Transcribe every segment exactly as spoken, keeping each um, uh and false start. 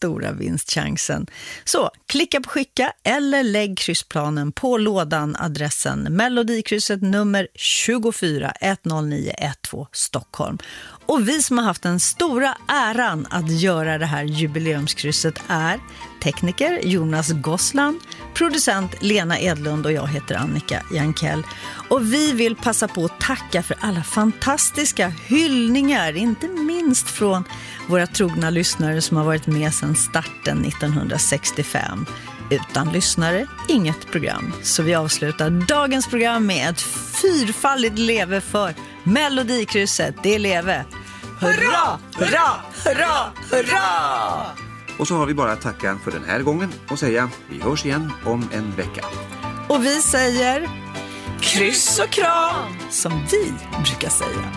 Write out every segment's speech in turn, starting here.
stora vinstchansen. Så klicka på skicka eller lägg kryssplanen på lådan, adressen Melodikrysset nummer tvåfyra ett noll nio ett två Stockholm. Och vi som har haft den stora äran att göra det här jubileumskrysset är tekniker Jonas Gossland, producent Lena Edlund och jag heter Annika Jankell. Och vi vill passa på att tacka för alla fantastiska hyllningar, inte minst från våra trogna lyssnare som har varit med sedan starten nittonhundrasextiofem. Utan lyssnare, inget program. Så vi avslutar dagens program med ett fyrfaldigt leve för Melodikrysset. Det är leve. Hurra, hurra, hurra, hurra! Och så har vi bara att tacka för den här gången och säga vi hörs igen om en vecka. Och vi säger kryss och kram, som vi brukar säga.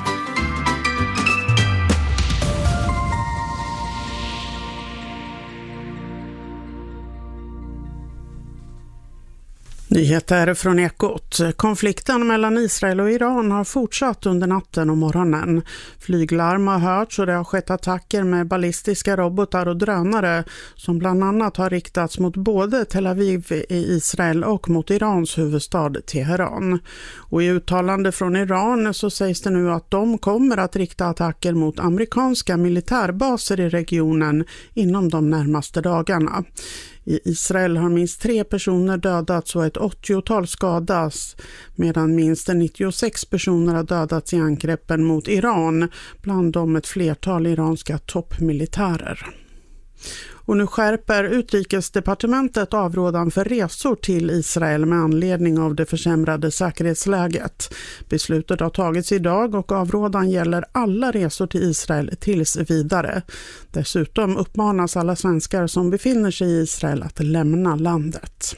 Nyheter från Ekot. Konflikten mellan Israel och Iran har fortsatt under natten och morgonen. Flyglarm har hörts och det har skett attacker med ballistiska robotar och drönare som bland annat har riktats mot både Tel Aviv i Israel och mot Irans huvudstad Teheran. Och i uttalande från Iran så sägs det nu att de kommer att rikta attacker mot amerikanska militärbaser i regionen inom de närmaste dagarna. I Israel har minst tre personer dödats och ett åttiotal skadas, medan minst nittiosex personer har dödats i angreppen mot Iran, bland dem ett flertal iranska toppmilitärer. Och nu skärper utrikesdepartementet avrådan för resor till Israel med anledning av det försämrade säkerhetsläget. Beslutet har tagits idag och avrådan gäller alla resor till Israel tills vidare. Dessutom uppmanas alla svenskar som befinner sig i Israel att lämna landet.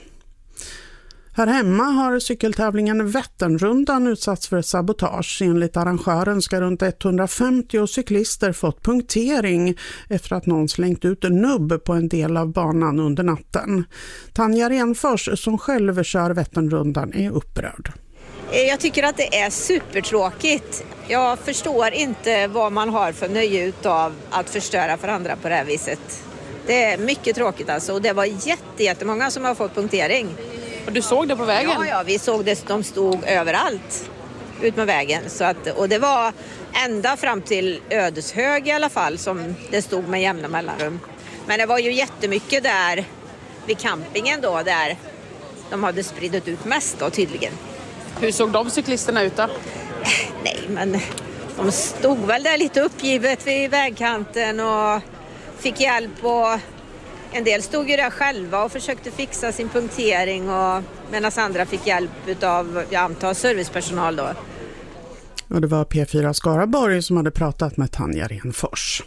Här hemma har cykeltävlingen Vätternrundan utsatts för sabotage. Enligt arrangören ska runt etthundrafemtio cyklister fått punktering efter att någon slängt ut en nubb på en del av banan under natten. Tanja Renfors, som själv kör Vätternrundan, är upprörd. Jag tycker att det är supertråkigt. Jag förstår inte vad man har för nöje utav att förstöra för andra på det här viset. Det är mycket tråkigt alltså, och det var jätte, jättemånga som har fått punktering. Och du såg det på vägen? Ja, ja, vi såg det. De stod överallt ut med vägen. Så att, och det var ända fram till Ödeshög i alla fall som det stod med jämna mellanrum. Men det var ju jättemycket där vid campingen då, där de hade spridit ut mest då tydligen. Hur såg de cyklisterna ut då? Nej, men de stod väl där lite uppgivet vid vägkanten och fick hjälp, och en del stod ju där själva och försökte fixa sin punktering, och medan andra fick hjälp av, jag antar, servicepersonal då. Och det var P fyra Skaraborg som hade pratat med Tanja Renfors.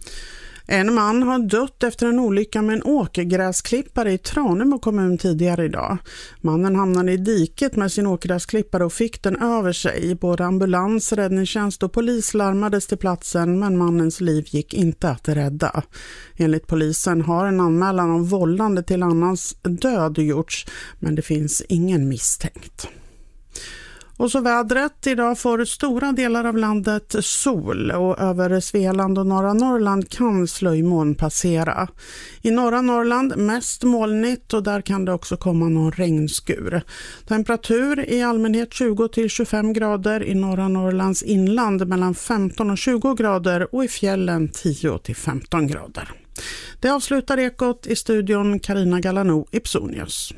En man har dött efter en olycka med en åkergräsklippare i Tranemo kommun tidigare idag. Mannen hamnade i diket med sin åkergräsklippare och fick den över sig. Både ambulans, räddningstjänst och polis larmades till platsen, men mannens liv gick inte att rädda. Enligt polisen har en anmälan om vållande till annans död gjorts, men det finns ingen misstänkt. Och så vädret. Idag får stora delar av landet sol, och över Svealand och norra Norrland kan slöjmoln passera. I norra Norrland mest molnigt, och där kan det också komma någon regnskur. Temperatur i allmänhet tjugo till tjugofem grader, i norra Norrlands inland mellan femton och tjugo grader och i fjällen tio till femton grader. Det avslutar Ekot. I studion Carina Galano, Ipsonius.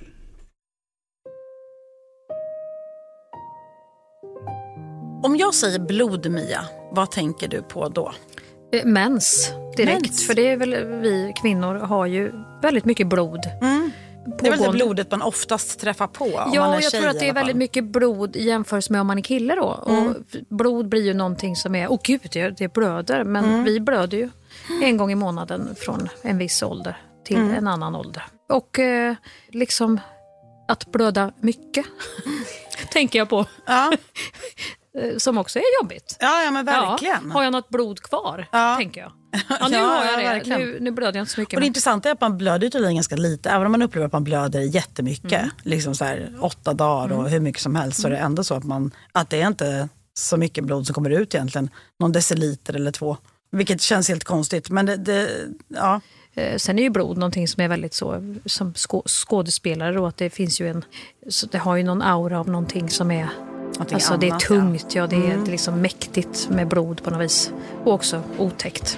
Om jag säger blod, Mia, vad tänker du på då? Mens, direkt. Mens. För det är väl, vi kvinnor har ju väldigt mycket blod. Mm. Det är väl det blodet man oftast träffar på. Om ja, man är jag tjej, tror att det är väldigt mycket blod jämfört med om man är kille då. Mm. Och blod blir ju någonting som är, åh gud, det, det blöder. Men mm. vi blöder ju en gång i månaden från en viss ålder till mm. en annan ålder. Och eh, liksom att blöda mycket, tänker jag på. Ja. Som också är jobbigt. Ja, ja men verkligen. Ja, har jag något blod kvar, ja. tänker jag. Ja, nu ja, har jag ja, det. Nu, nu blöder jag inte så mycket. Och det intressanta är att man blöder tydligen ganska lite. Även om man upplever att man blöder jättemycket. Mm. Liksom så här åtta dagar och mm. hur mycket som helst. Mm. Så är det ändå så att, man, att det är inte så mycket blod som kommer ut egentligen. Någon deciliter eller två. Vilket känns helt konstigt. Men det, det ja... Eh, sen är ju blod någonting som är väldigt så, som skå, skådespelare då, att det finns ju en, så det har ju någon aura av någonting som är, någonting alltså annat, det är tungt, ja, ja det, är, mm. det är liksom mäktigt med blod på något vis. Och också otäckt.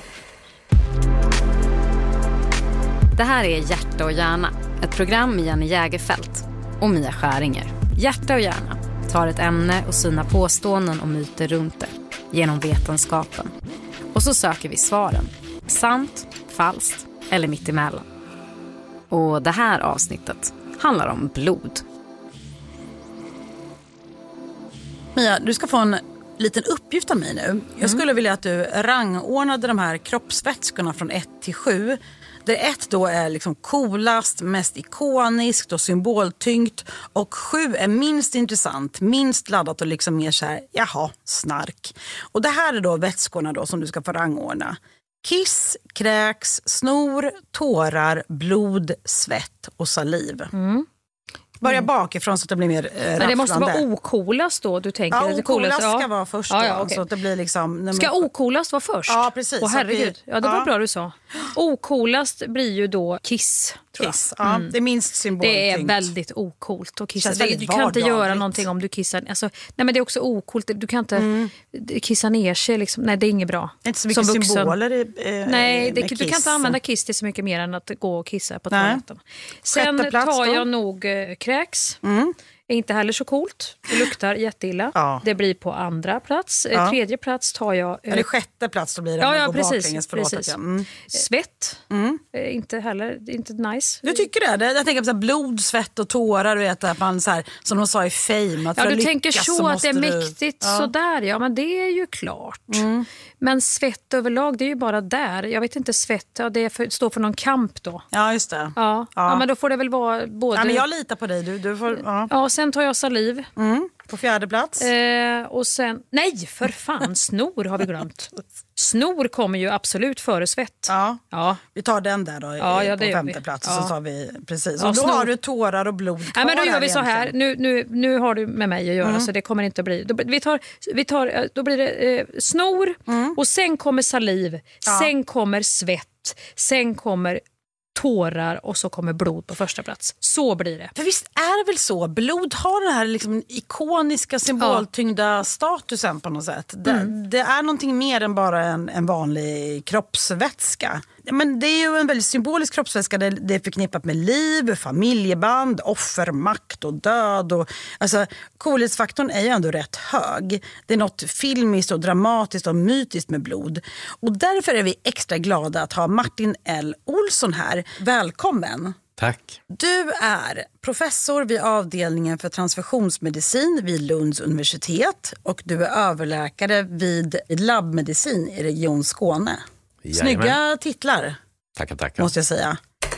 Det här är Hjärta och hjärna, ett program med Jenny Jägerfelt och Mia Skäringer. Hjärta och hjärna tar ett ämne och sina påståenden och myter runt det genom vetenskapen. Och så söker vi svaren. Sant, falskt eller mittemellan. Och det här avsnittet handlar om blod. Mia, du ska få en liten uppgift av mig nu. Mm. Jag skulle vilja att du rangordnade de här kroppsvätskorna från ett till sju. Där ett då är liksom coolast, mest ikoniskt och symboltyngt. Och sju är minst intressant, minst laddat och liksom mer så här, jaha, snark. Och det här är då vätskorna då som du ska få rangordna. Kiss, kräks, snor, tårar, blod, svett och saliv. Mm. Börja bakifrån så att det blir mer eh, rafflande. Men det måste vara ocoolast då, du tänker? Ja, ocoolast ska ja. vara först då, ja, ja, okay. Så att det blir liksom... Ska ocoolast vara först? Ja, precis. Åh, herregud. Vi, ja, det var ja. bra du sa. Ocoolast blir ju då Kiss, tror jag. Kiss, ja. Mm. Det är minst symboltyngt. Det är väldigt ocoolt att kissa. Det, du kan inte göra någonting om du kissar. Alltså, nej, men det är också ocoolt. Du kan inte mm. kissa ner sig. Liksom. Nej, det är inget bra. Det är inte så mycket som symboler i, eh, nej, det, du kan inte använda kiss till så mycket mer än att gå och kissa på toaletten. Sen tar jag nog eh, kräks. Mm. Är inte heller så coolt. Det luktar jätteilla. Ja. Det blir på andra plats. Ja. Tredje plats tar jag... Eller sjätte plats då blir det. Ja, ja precis. precis. Mm. Svett. Mm. Inte heller, inte nice. Du tycker det? Jag tänker på så här blod, svett och tårar. Du vet, att man så här, som de sa i Fame. Att ja, du lyckas, tänker så, så att det är mäktigt du... ja. sådär. Ja, men det är ju klart. Mm. Men svett överlag, det är ju bara där. Jag vet inte, svett, ja, det är för, står för någon kamp då. Ja, just det. Ja, ja. ja men då får det väl vara både... Ja, men jag litar på dig. Du, du får... Ja. ja, sen tar jag saliv. Mm. På fjärde plats. Eh, och sen... Nej, för fan, snor har vi glömt. Snor kommer ju absolut före svett. Ja, ja. Vi tar den där då ja, ja, på femte vi. plats. Ja. Så tar vi precis. Och ja, då snor. Har du tårar och blod kvar. Ja, men då gör vi så här. Nu, nu, nu har du med mig att göra mm. så det kommer inte bli. Då, vi tar, vi tar, då blir det eh, snor mm. och sen kommer saliv. Ja. Sen kommer svett. Sen kommer tårar och så kommer blod på första plats. Så blir det. För visst är det väl så? Blod har den här liksom ikoniska symboltyngda ja. statusen på något sätt. Det, mm. det är någonting mer än bara en, en vanlig kroppsvätska. Men det är ju en väldigt symbolisk kroppsvätska. Det, det är förknippat med liv, familjeband, offer, makt och död. Och, alltså, coolhetsfaktorn är ju ändå rätt hög. Det är något filmiskt och dramatiskt och mytiskt med blod. Och därför är vi extra glada att ha Martin L. Olsson här. Välkommen! Tack. Du är professor vid avdelningen för transfusionsmedicin vid Lunds universitet. Och du är överläkare vid labbmedicin i Region Skåne. Snygga Jajamän. titlar. Tackar, tackar. Måste jag säga.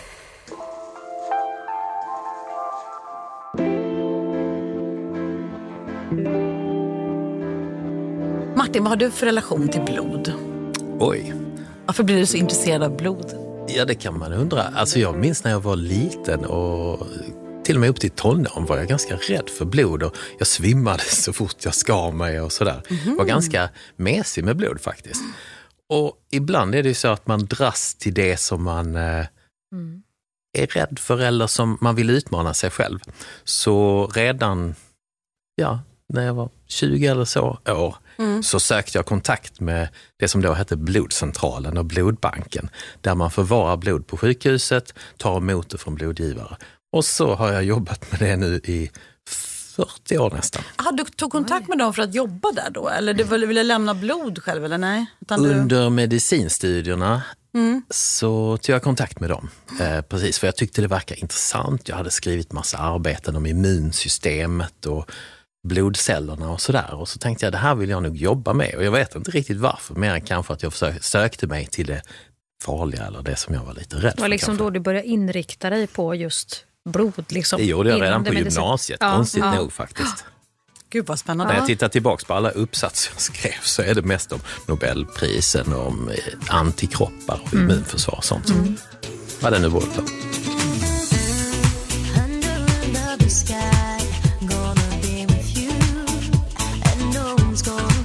Martin, vad har du för relation till blod? Oj. Varför blir du så intresserad av blod? Ja, det kan man undra. Alltså jag minns när jag var liten och till och med upp till tonåren var jag ganska rädd för blod och jag svimmade så fort jag skar mig och sådär. Mm. Var ganska mesig med blod faktiskt. Och ibland är det ju så att man dras till det som man eh, mm. är rädd för eller som man vill utmana sig själv. Så redan ja, när jag var tjugo eller så år mm. så sökte jag kontakt med det som då hette blodcentralen och blodbanken. Där man förvarar blod på sjukhuset, tar emot det från blodgivare. Och så har jag jobbat med det nu i fyrtio år nästan. Ah, du tog kontakt med dem för att jobba där då? Eller du ville, ville lämna blod själv eller nej? Utan Under du... medicinstudierna mm. så tog jag kontakt med dem. Eh, precis, för jag tyckte det verkade intressant. Jag hade skrivit massa arbeten om immunsystemet och blodcellerna och sådär. Och så tänkte jag, det här vill jag nog jobba med. Och jag vet inte riktigt varför, mer än kanske att jag försökte, sökte mig till det farliga eller det som jag var lite rädd för. Det var liksom kanske. Då du började inrikta dig på just blod liksom. Det gjorde jag redan på gymnasiet, ja, konstigt ja. nog faktiskt. Gud vad spännande. När jag tittar tillbaka på alla uppsatser jag skrev så är det mest om Nobelprisen och om antikroppar och mm. immunförsvar och sånt. Mm. Vad det nu vore på.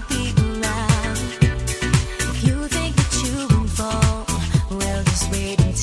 Waiting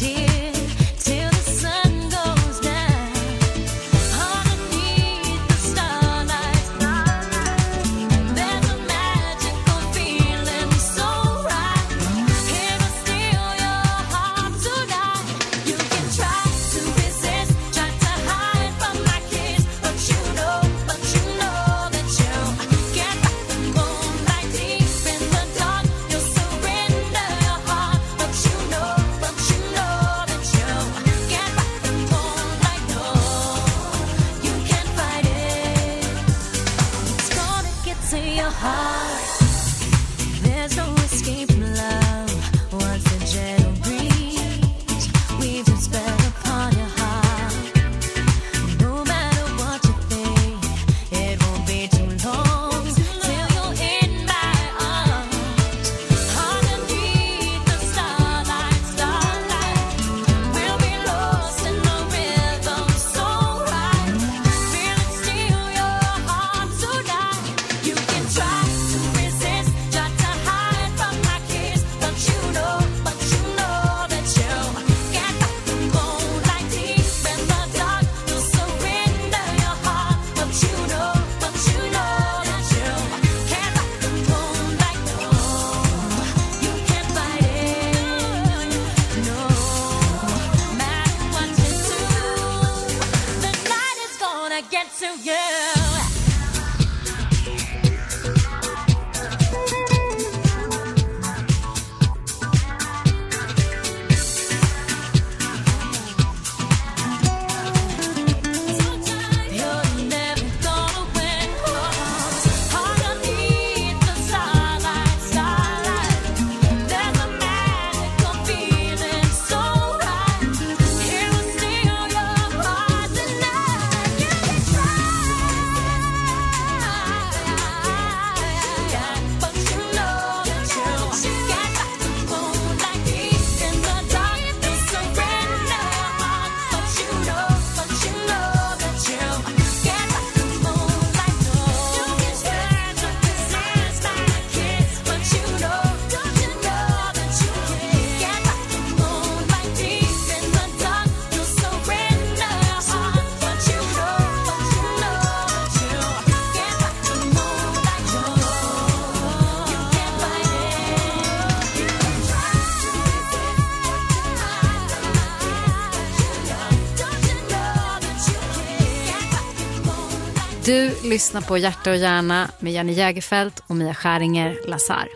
Du lyssnar på Hjärta och hjärna med Jenny Jägerfelt och Mia Skäringer Lazar.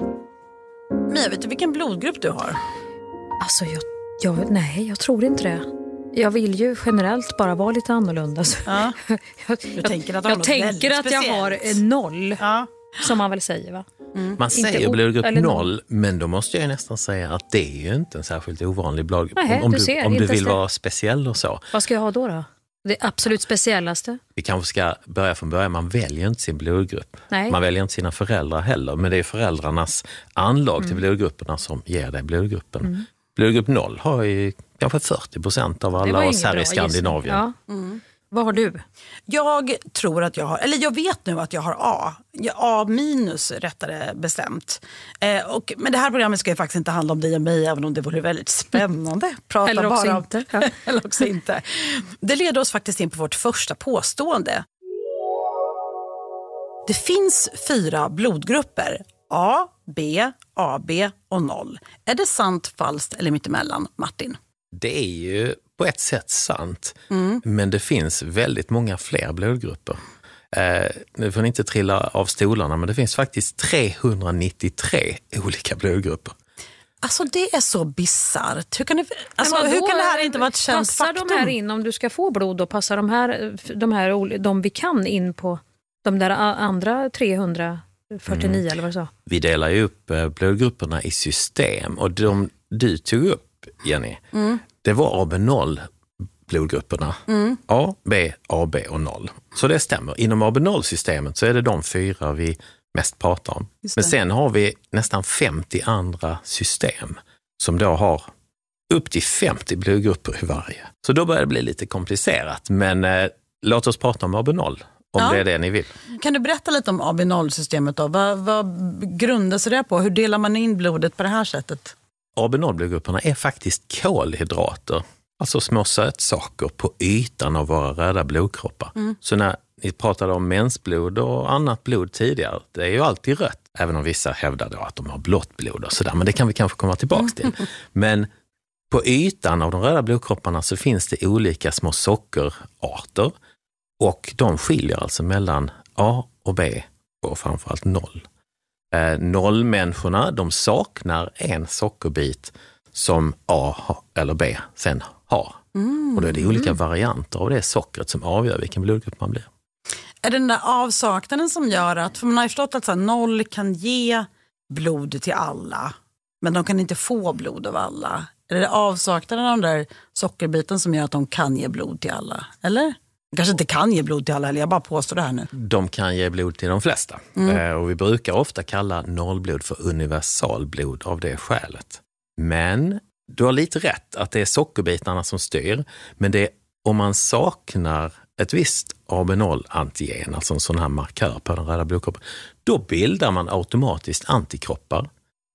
Mia, vet du vilken blodgrupp du har? Alltså, jag, jag, nej, jag tror inte det. Jag vill ju generellt bara vara lite annorlunda. Ja. jag Du tänker att, jag, tänker att jag har noll, ja. som man väl säger, va? Mm. Man säger inte blodgrupp eller noll, men då måste jag nästan säga att det är ju inte en särskilt ovanlig blodgrupp. Nej, om du du, ser, om du inte vill så. vara speciell och så. Vad ska jag ha då då? Det absolut speciellaste? Vi kanske ska börja från början. Man väljer inte sin blodgrupp. Nej. Man väljer inte sina föräldrar heller. Men det är föräldrarnas anlag Mm. till blodgrupperna som ger dig blodgruppen. Mm. Blodgrupp noll har ju kanske fyrtio procent av Det alla var oss inget här bra i Skandinavien. Ja. Mm. Vad har du? Jag tror att jag har, eller jag vet nu att jag har A. A minus rättare bestämt. Eh, och, men det här programmet ska ju faktiskt inte handla om dig och mig, även om det vore väldigt spännande. Prata Eller också bara om, inte. Ja. Eller också inte. Det leder oss faktiskt in på vårt första påstående. Det finns fyra blodgrupper. A, B, A B och noll. Är det sant, falskt eller mittemellan, Martin? Det är ju på ett sätt sant, Mm. men det finns väldigt många fler blodgrupper. Eh, nu får ni inte trilla av stolarna, men det finns faktiskt trehundranittiotre olika blodgrupper. Alltså det är så bizarrt. Hur kan det, alltså, Men vadå? hur kan det här inte vara ett känt passar faktum? de här in, om du ska få blod, och passar de här, de här de vi kan in på de där andra trehundrafyrtionio Mm. eller vad du sa? Vi delar ju upp eh, blodgrupperna i system, och de du tog upp, Jenny, Mm. det var A B noll blodgrupperna. Mm. A, B, A B och noll. Så det stämmer. Inom A B noll-systemet så är det de fyra vi mest pratar om. Just det. Men sen har vi nästan femtio andra system som då har upp till femtio blodgrupper i varje. Så då börjar det bli lite komplicerat. Men eh, låt oss prata om A B noll, om Ja. det är det ni vill. Kan du berätta lite om A B noll-systemet då? Vad, vad grundar sig det på? Hur delar man in blodet på det här sättet? A B noll-blodgrupperna är faktiskt kolhydrater, alltså små sötsaker på ytan av våra röda blodkroppar. Mm. Så när ni pratade om mensblod och annat blod tidigare, det är ju alltid rött. Även om vissa hävdar då att de har blått blod och sådär, men det kan vi kanske komma tillbaka till. Men på ytan av de röda blodkropparna så finns det olika små sockerarter, och de skiljer alltså mellan A och B och framförallt noll. Eh, nollmänniskorna, de saknar en sockerbit som A eller B sen har. Mm. Och då är det olika varianter av det sockret som avgör vilken blodgrupp man blir. Är det den där avsaknaden som gör att, för man har ju förstått att så här, noll kan ge blod till alla, men de kan inte få blod av alla. Är det avsaknaden av den där sockerbiten som gör att de kan ge blod till alla? Eller? De kanske inte kan ge blod till alla, eller jag bara påstår det här nu. De kan ge blod till de flesta. Mm. Eh, och vi brukar ofta kalla nollblod för universalblod av det skälet. Men du har lite rätt att det är sockerbitarna som styr. Men det är om man saknar ett visst A B noll-antigen, alltså en sån här markör på den röda blodkroppen, då bildar man automatiskt antikroppar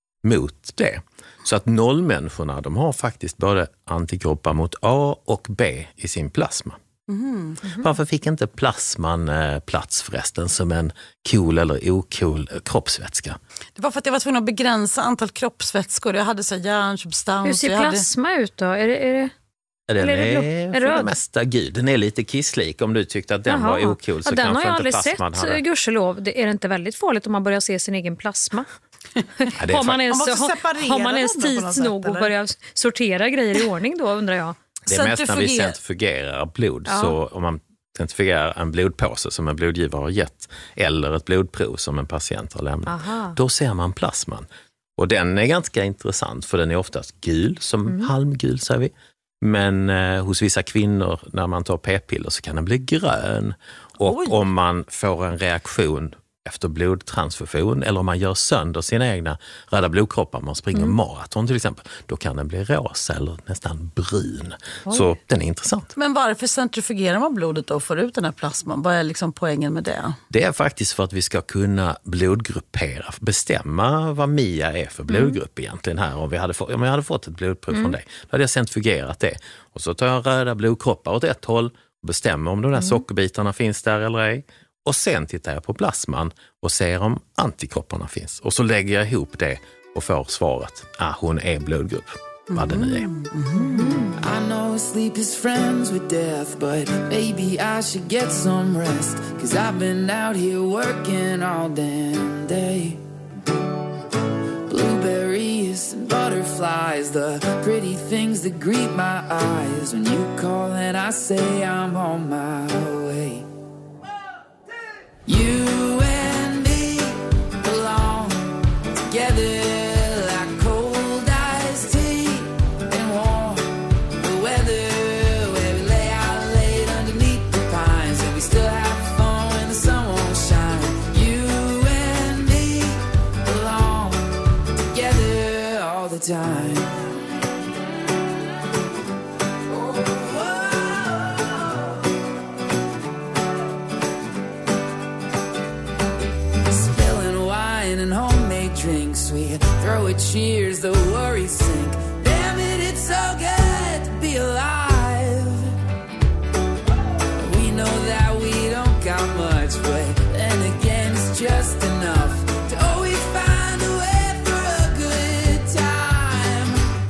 mot det. Så att nollmänniskorna, de har faktiskt både antikroppar mot A och B i sin plasma. Mm. Varför fick inte plasman eh, plats förresten som en cool eller ocool eh, kroppsvätska? Det var för att jag var tvungen att begränsa antal kroppsvätskor. Jag hade så här järnsubstans. Hur ser jag hade... plasma ut då? Är det, är det... Den Eller är, är det är blå? Är för röd? det mesta gud. Den är lite kisslik. Om du tyckte att den Jaha. var ocool så ja, den har kanske jag inte aldrig plasman sett, hade. gudskelov. Det är det inte väldigt farligt om man börjar se sin egen plasma? Ja, det är har man fa- ens, Man måste har, separera har man ens dem då på något tid sätt, nog att eller? börja sortera grejer i ordning då, undrar jag? Det är mest när vi Centrifuger- centrifugerar blod. Ja. Så om man centrifugerar en blodpåse som en blodgivare har gett eller ett blodprov som en patient har lämnat, Aha. då ser man plasman. Och den är ganska intressant för den är oftast gul, som Mm. halmgul säger vi. Men eh, hos vissa kvinnor när man tar p-piller så kan den bli grön. Och Oj. om man får en reaktion efter blodtransfusion eller om man gör sönder sina egna röda blodkroppar, man springer Mm. maraton till exempel, då kan den bli rosa eller nästan brun. Så den är intressant. Men varför centrifugerar man blodet då och får ut den här plasman? Vad är liksom poängen med det? Det är faktiskt för att vi ska kunna blodgruppera, bestämma vad Mia är för blodgrupp egentligen här. Om, vi hade få, om jag hade fått ett blodprov från dig, då hade jag centrifugerat det. Och så tar jag röda blodkroppar åt ett håll och bestämmer om de där sockerbitarna finns där eller ej. Och sen tittar jag på plasman och ser om antikropparna finns. Och så lägger jag ihop det och får svaret, ah, hon är blodgrupp, vad det nu är. I know sleep is friends with death, but maybe I should get some rest, 'cause I've been out here working all damn day. Blueberries and butterflies, the pretty things that greet my eyes when you call and I say I'm on my way. You and me belong together like cold iced tea and warm the weather, where we lay out late underneath the pines and we still have fun when the sun won't shine. You and me belong together all the time. And homemade drinks, we throw a cheers, the worries sink. Damn it, it's so good to be alive. We know that we don't got much, but then again it's just enough to always find a way for a good time.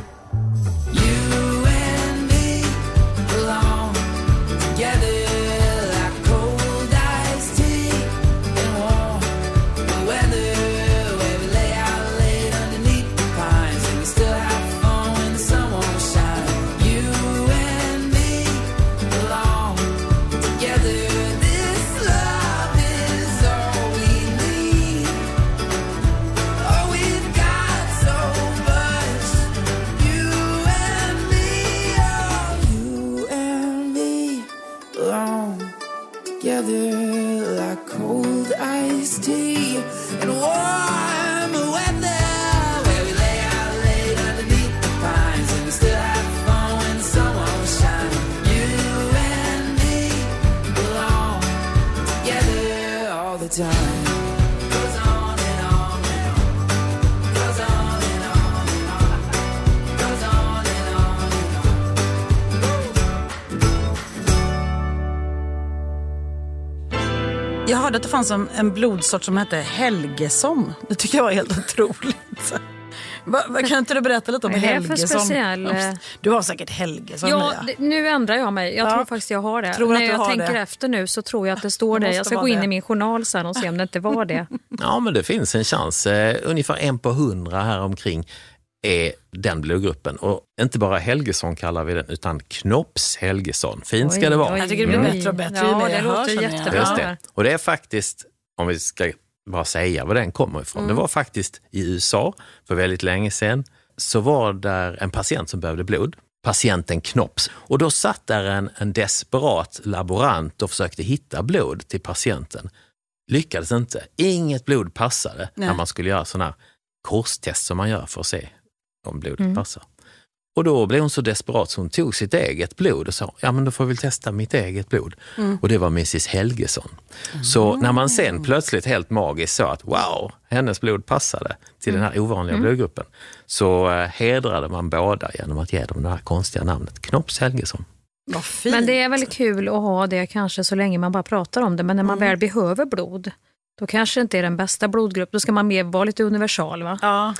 You and me belong together like cold iced tea and warm the weather. Together like cold iced tea and warm weather, where we lay out late underneath the pines and we still have fun when the sun won't shine. You and me belong together all the time. Goes on and on and on. Goes on and on and on. Goes on and on and on. Jag hörde att det fanns en, en blodsort som hette Helgesson. Det tycker jag var helt otroligt. Va, va, kan inte du berätta lite om Vad är det för Helgesson? speciell? Du har säkert Helgesson. Ja, Mia. det, nu ändrar jag mig. Jag Ja. tror faktiskt jag har det. Tror att När du jag har tänker det. efter nu så tror jag att det står Det det. måste Jag ska vara gå in det. i min journal sen och se om det inte var det. Ja, men det finns en chans. Eh, ungefär en på hundra här omkring är den blodgruppen. Och inte bara Helgesson kallar vi den, utan Knops Helgesson. Fint ska Oj, det vara. oj, Jag tycker det blir oj. bättre och bättre ju Ja, mer det jag hör, låter känner jag. jättebra. Just det. Och det är faktiskt, om vi ska bara säga var den kommer ifrån, Mm. det var faktiskt i U S A för väldigt länge sedan. Så var där en patient som behövde blod, patienten Knops. Och då satt där en, en desperat laborant och försökte hitta blod till patienten. Lyckades inte. Inget blod passade. Nej. När man skulle göra sådana här korstest som man gör för att se om blodet Mm. passar. Och då blev hon så desperat så hon tog sitt eget blod och sa, ja men då får vi väl testa mitt eget blod. Mm. Och det var missus Helgesson. Så när man sen plötsligt helt magiskt sa att wow, hennes blod passade till den här ovanliga blodgruppen, så eh, hedrade man båda genom att ge dem det här konstiga namnet Knops Helgesson. Vad fint. Men det är väldigt kul att ha det kanske så länge man bara pratar om det. Men när man väl behöver blod, då kanske det inte är den bästa blodgrupp. Då ska man mer vara lite universal, va? Ja.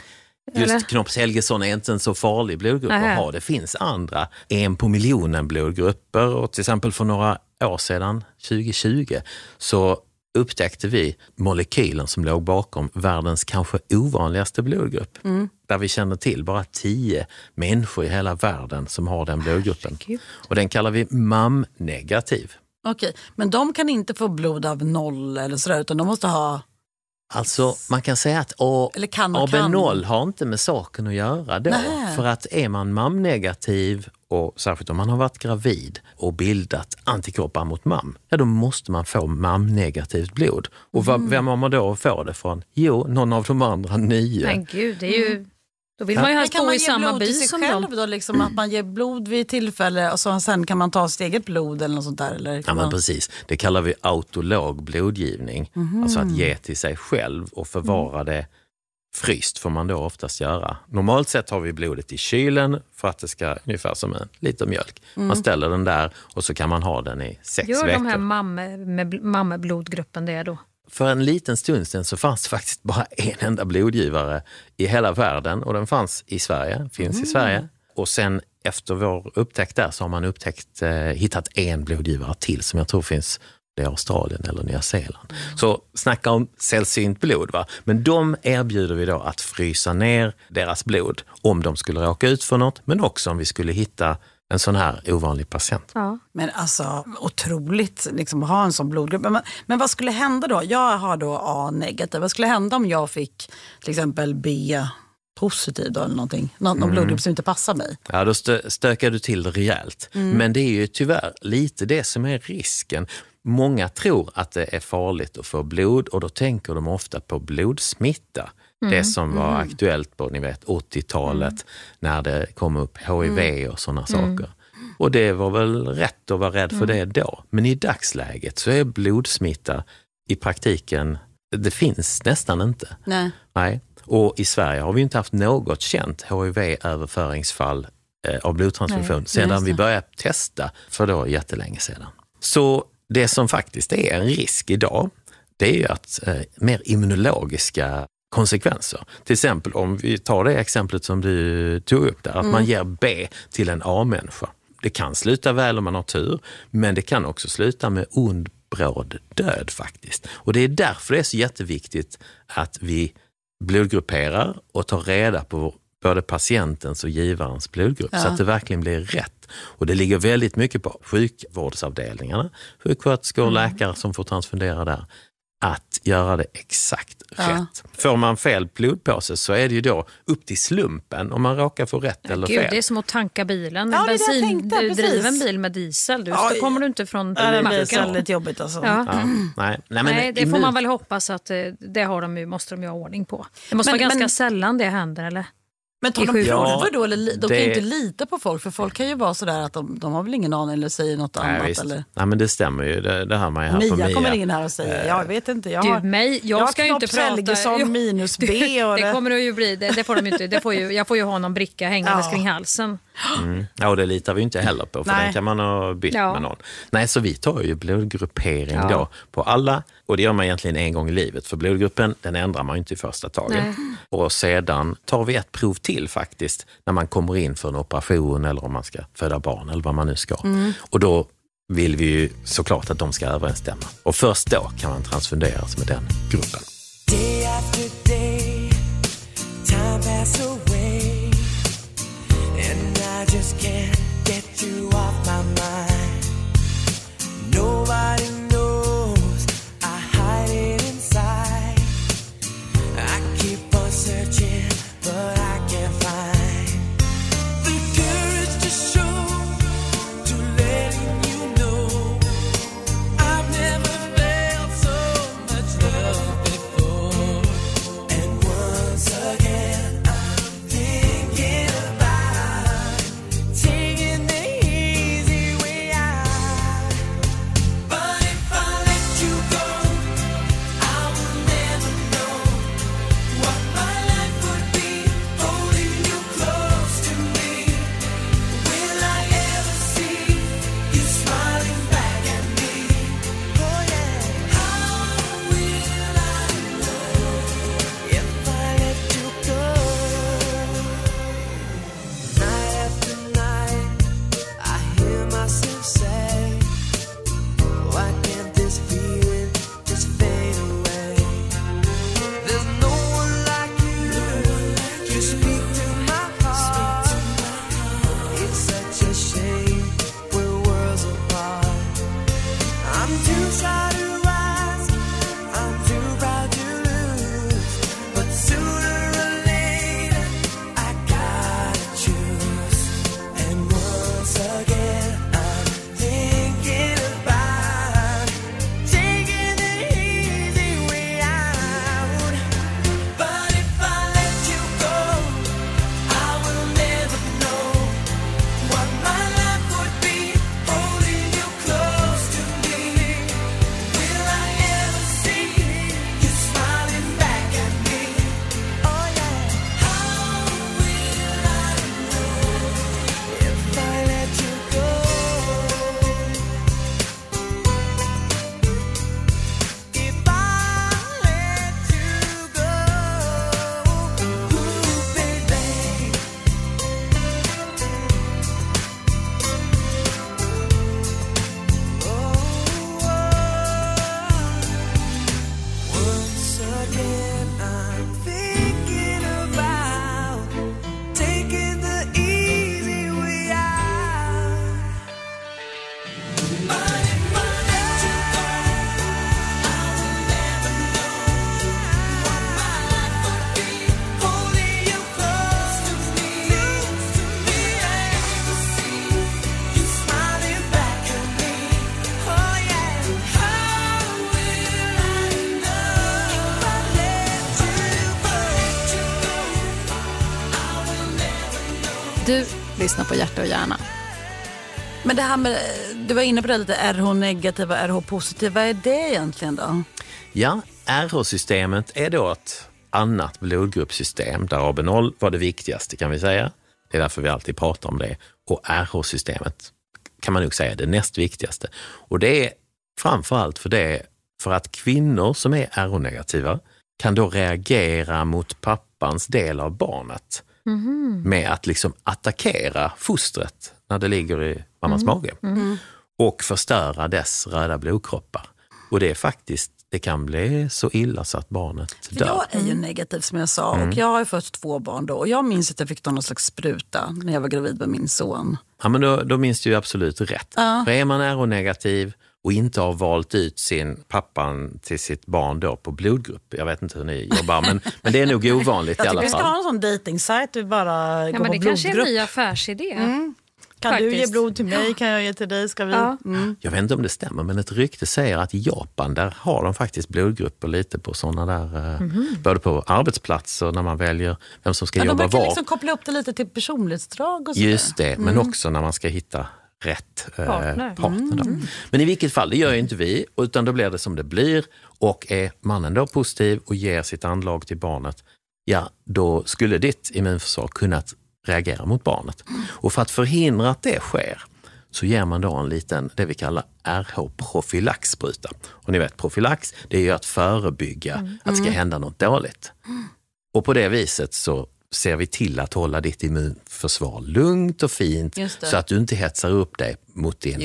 Just Eller? Knops-Helgesson är inte en så farlig blodgrupp Nähä. att ha. Det finns andra, en på miljonen blodgrupper. Och till exempel för några år sedan, tjugo tjugo, så upptäckte vi molekylen som låg bakom världens kanske ovanligaste blodgrupp. Mm. Där vi känner till bara tio människor i hela världen som har den blodgruppen. Herregud. Och den kallar vi M A M-negativ. Okej, men de kan inte få blod av noll eller sådär, utan de måste ha... Alltså man kan säga att A, Eller kan och A B noll kan. har inte med saken att göra då. Nähä. För att är man M A M-negativ, och särskilt om man har varit gravid och bildat antikroppar mot M A M, ja då måste man få M A M-negativt blod. Och Mm. mm. vem har man då få det från? Jo, någon av de andra nio. Men gud, det är ju... Då vill Ja. man ju Men helst kan bo man i ge samma blod by till sig som själv dem. då? Liksom att man ger blod vid tillfälle och så, sen kan man ta sitt eget blod eller något sånt där? Eller Ja, kan men man... precis. Det kallar vi autolog blodgivning. Mhm. Alltså att ge till sig själv och förvara det fryst får man då oftast göra. Normalt sett har vi blodet i kylen för att det ska, ungefär som en liter mjölk. Man ställer den där och så kan man ha den i sex Gör veckor. de här mamme, med mammeblodgruppen det då? För en liten stund sedan så fanns det faktiskt bara en enda blodgivare i hela världen och den fanns i Sverige, finns i Sverige. Och sen efter vår upptäckt där så har man upptäckt, eh, hittat en blodgivare till som jag tror finns i Australien eller Nya Zeeland. Mm. Så snacka om sällsynt blod va. Men de erbjuder vi då att frysa ner deras blod om de skulle råka ut för något, men också om vi skulle hitta en sån här ovanlig patient. Ja. Men alltså, otroligt liksom, att ha en sån blodgrupp. Men, men vad skulle hända då? Jag har då A-negativ. Vad skulle hända om jag fick till exempel B-positiv då, eller någonting? Någon, någon Mm. blodgrupp som inte passar mig? Ja, då stö- stökar du till det rejält. Mm. Men det är ju tyvärr lite det som är risken. Många tror att det är farligt att få blod och då tänker de ofta på blodsmitta. Mm. Det som var aktuellt på ni vet, åttiotalet mm. när det kom upp H I V mm. och sådana mm. saker. Och det var väl rätt att vara rädd för mm. det då. Men i dagsläget så är blodsmitta i praktiken, det finns nästan inte. Nej. Nej. Och i Sverige har vi inte haft något känt H I V-överföringsfall eh, av blodtransfusion Nej, sedan vi började testa för då jättelänge sedan. Så det som faktiskt är en risk idag, det är ju att eh, mer immunologiska konsekvenser. Till exempel om vi tar det exemplet som du tog upp där, att mm. man ger B till en A-människa. Det kan sluta väl om man har tur, men det kan också sluta med ond bråd död faktiskt. Och det är därför det är så jätteviktigt att vi blodgrupperar och tar reda på både patientens och givarens blodgrupp ja. Så att det verkligen blir rätt. Och det ligger väldigt mycket på sjukvårdsavdelningarna, sjuksköterskor och mm. läkare som får transfundera där, att göra det exakt ja. Rätt. Får man fel blodpåse så är det ju då upp till slumpen om man råkar få rätt ja, eller Gud, fel. det är som att tanka bilen. Ja, bensindriven bil med diesel. Du, ja, så kommer du inte från ja, det blir macken. lite jobbigt alltså. Ja. Ja, nej, nej, men nej, det får immun... man väl hoppas att det har de ju, måste de ju ha ordning på. Det måste men, vara ganska men... sällan det händer, eller? Men tar de Ja, prover då? Eller, de det... kan ju inte lita på folk, för folk kan ju vara sådär att de, de har väl ingen aning eller säger något Nej, annat. Visst. Eller? Nej, men det stämmer ju. Det, det hör man ju här Mia på Mia. kommer in här och säger, jag vet inte, jag har, du, mig, jag, jag ska har ju inte prata. som minus B. Och det, det kommer det ju bli, det, det får de inte, det får ju, jag får ju ha någon bricka hängandes ja. Kring halsen. Mm. Ja, och det litar vi inte heller på, för Nej. den kan man ha bytt ja. med någon. Nej, så vi tar ju blodgruppering ja. då på alla, och det gör man egentligen en gång i livet, för blodgruppen den ändrar man ju inte i första taget. Nej. Och sedan tar vi ett prov till faktiskt när man kommer in för en operation eller om man ska föda barn eller vad man nu ska. Mm. Och då vill vi ju såklart att de ska överensstämma. Och först då kan man transfunderas med den gruppen. Day after day, time pass away, and I just can't get you off my mind. Nobody knows I hide it inside. I keep on searching, but I can't find the courage to show, to letting you know I've never felt so much love before. lyssnar på Hjärta och hjärna. Men det här med, du var inne på det lite, R H-negativa, R H-positiva, vad är det egentligen då? Ja, R H-systemet är då ett annat blodgruppssystem där A B noll var det viktigaste kan vi säga. Det är därför vi alltid pratar om det. Och R H-systemet kan man nog säga är det näst viktigaste. Och det är framförallt för det för att kvinnor som är R H-negativa kan då reagera mot pappans del av barnet mm. med att liksom attackera fostret när det ligger i mammas mm. mage mm. och förstöra dess röda blodkroppar. Och det är faktiskt, det kan bli så illa så att barnet dör. Jag är ju negativ som jag sa mm. och jag har ju fått två barn då och jag minns att jag fick någon slags spruta när jag var gravid med min son. Ja men då, då minns du ju absolut rätt. Ja. För är man R H-negativ och inte har valt ut sin pappan till sitt barn då på blodgrupp. Jag vet inte hur ni jobbar, men, men det är nog ovanligt i alla fall. Jag tycker vi ska ha en sån dating-sajt, vi bara ja, går men på det blodgrupp. Kanske är en ny affärsidé. Mm. Kan Faktiskt. Du ge blod till mig, kan jag ge till dig, ska vi? Ja. Mm. Jag vet inte om det stämmer, men ett rykte säger att i Japan, där har de faktiskt blodgrupper lite på sådana där, mm-hmm. både på arbetsplatser när man väljer vem som ska ja, jobba var. De brukar liksom koppla upp det lite till personlighetsdrag och så. Just det, mm. men också när man ska hitta rätt eh, partner. partner då. Mm. Men i vilket fall, det gör ju inte vi, utan då blir det som det blir. Och är mannen då positiv och ger sitt anlag till barnet, ja, då skulle ditt immunförsvar kunnat reagera mot barnet. Mm. Och för att förhindra att det sker så ger man då en liten, det vi kallar R H-profylaxspruta. Och ni vet, profylax, det är ju att förebygga mm. att det ska hända något dåligt. Mm. Och på det viset så ser vi till att hålla ditt immunförsvar lugnt och fint så att du inte hetsar upp dig mot din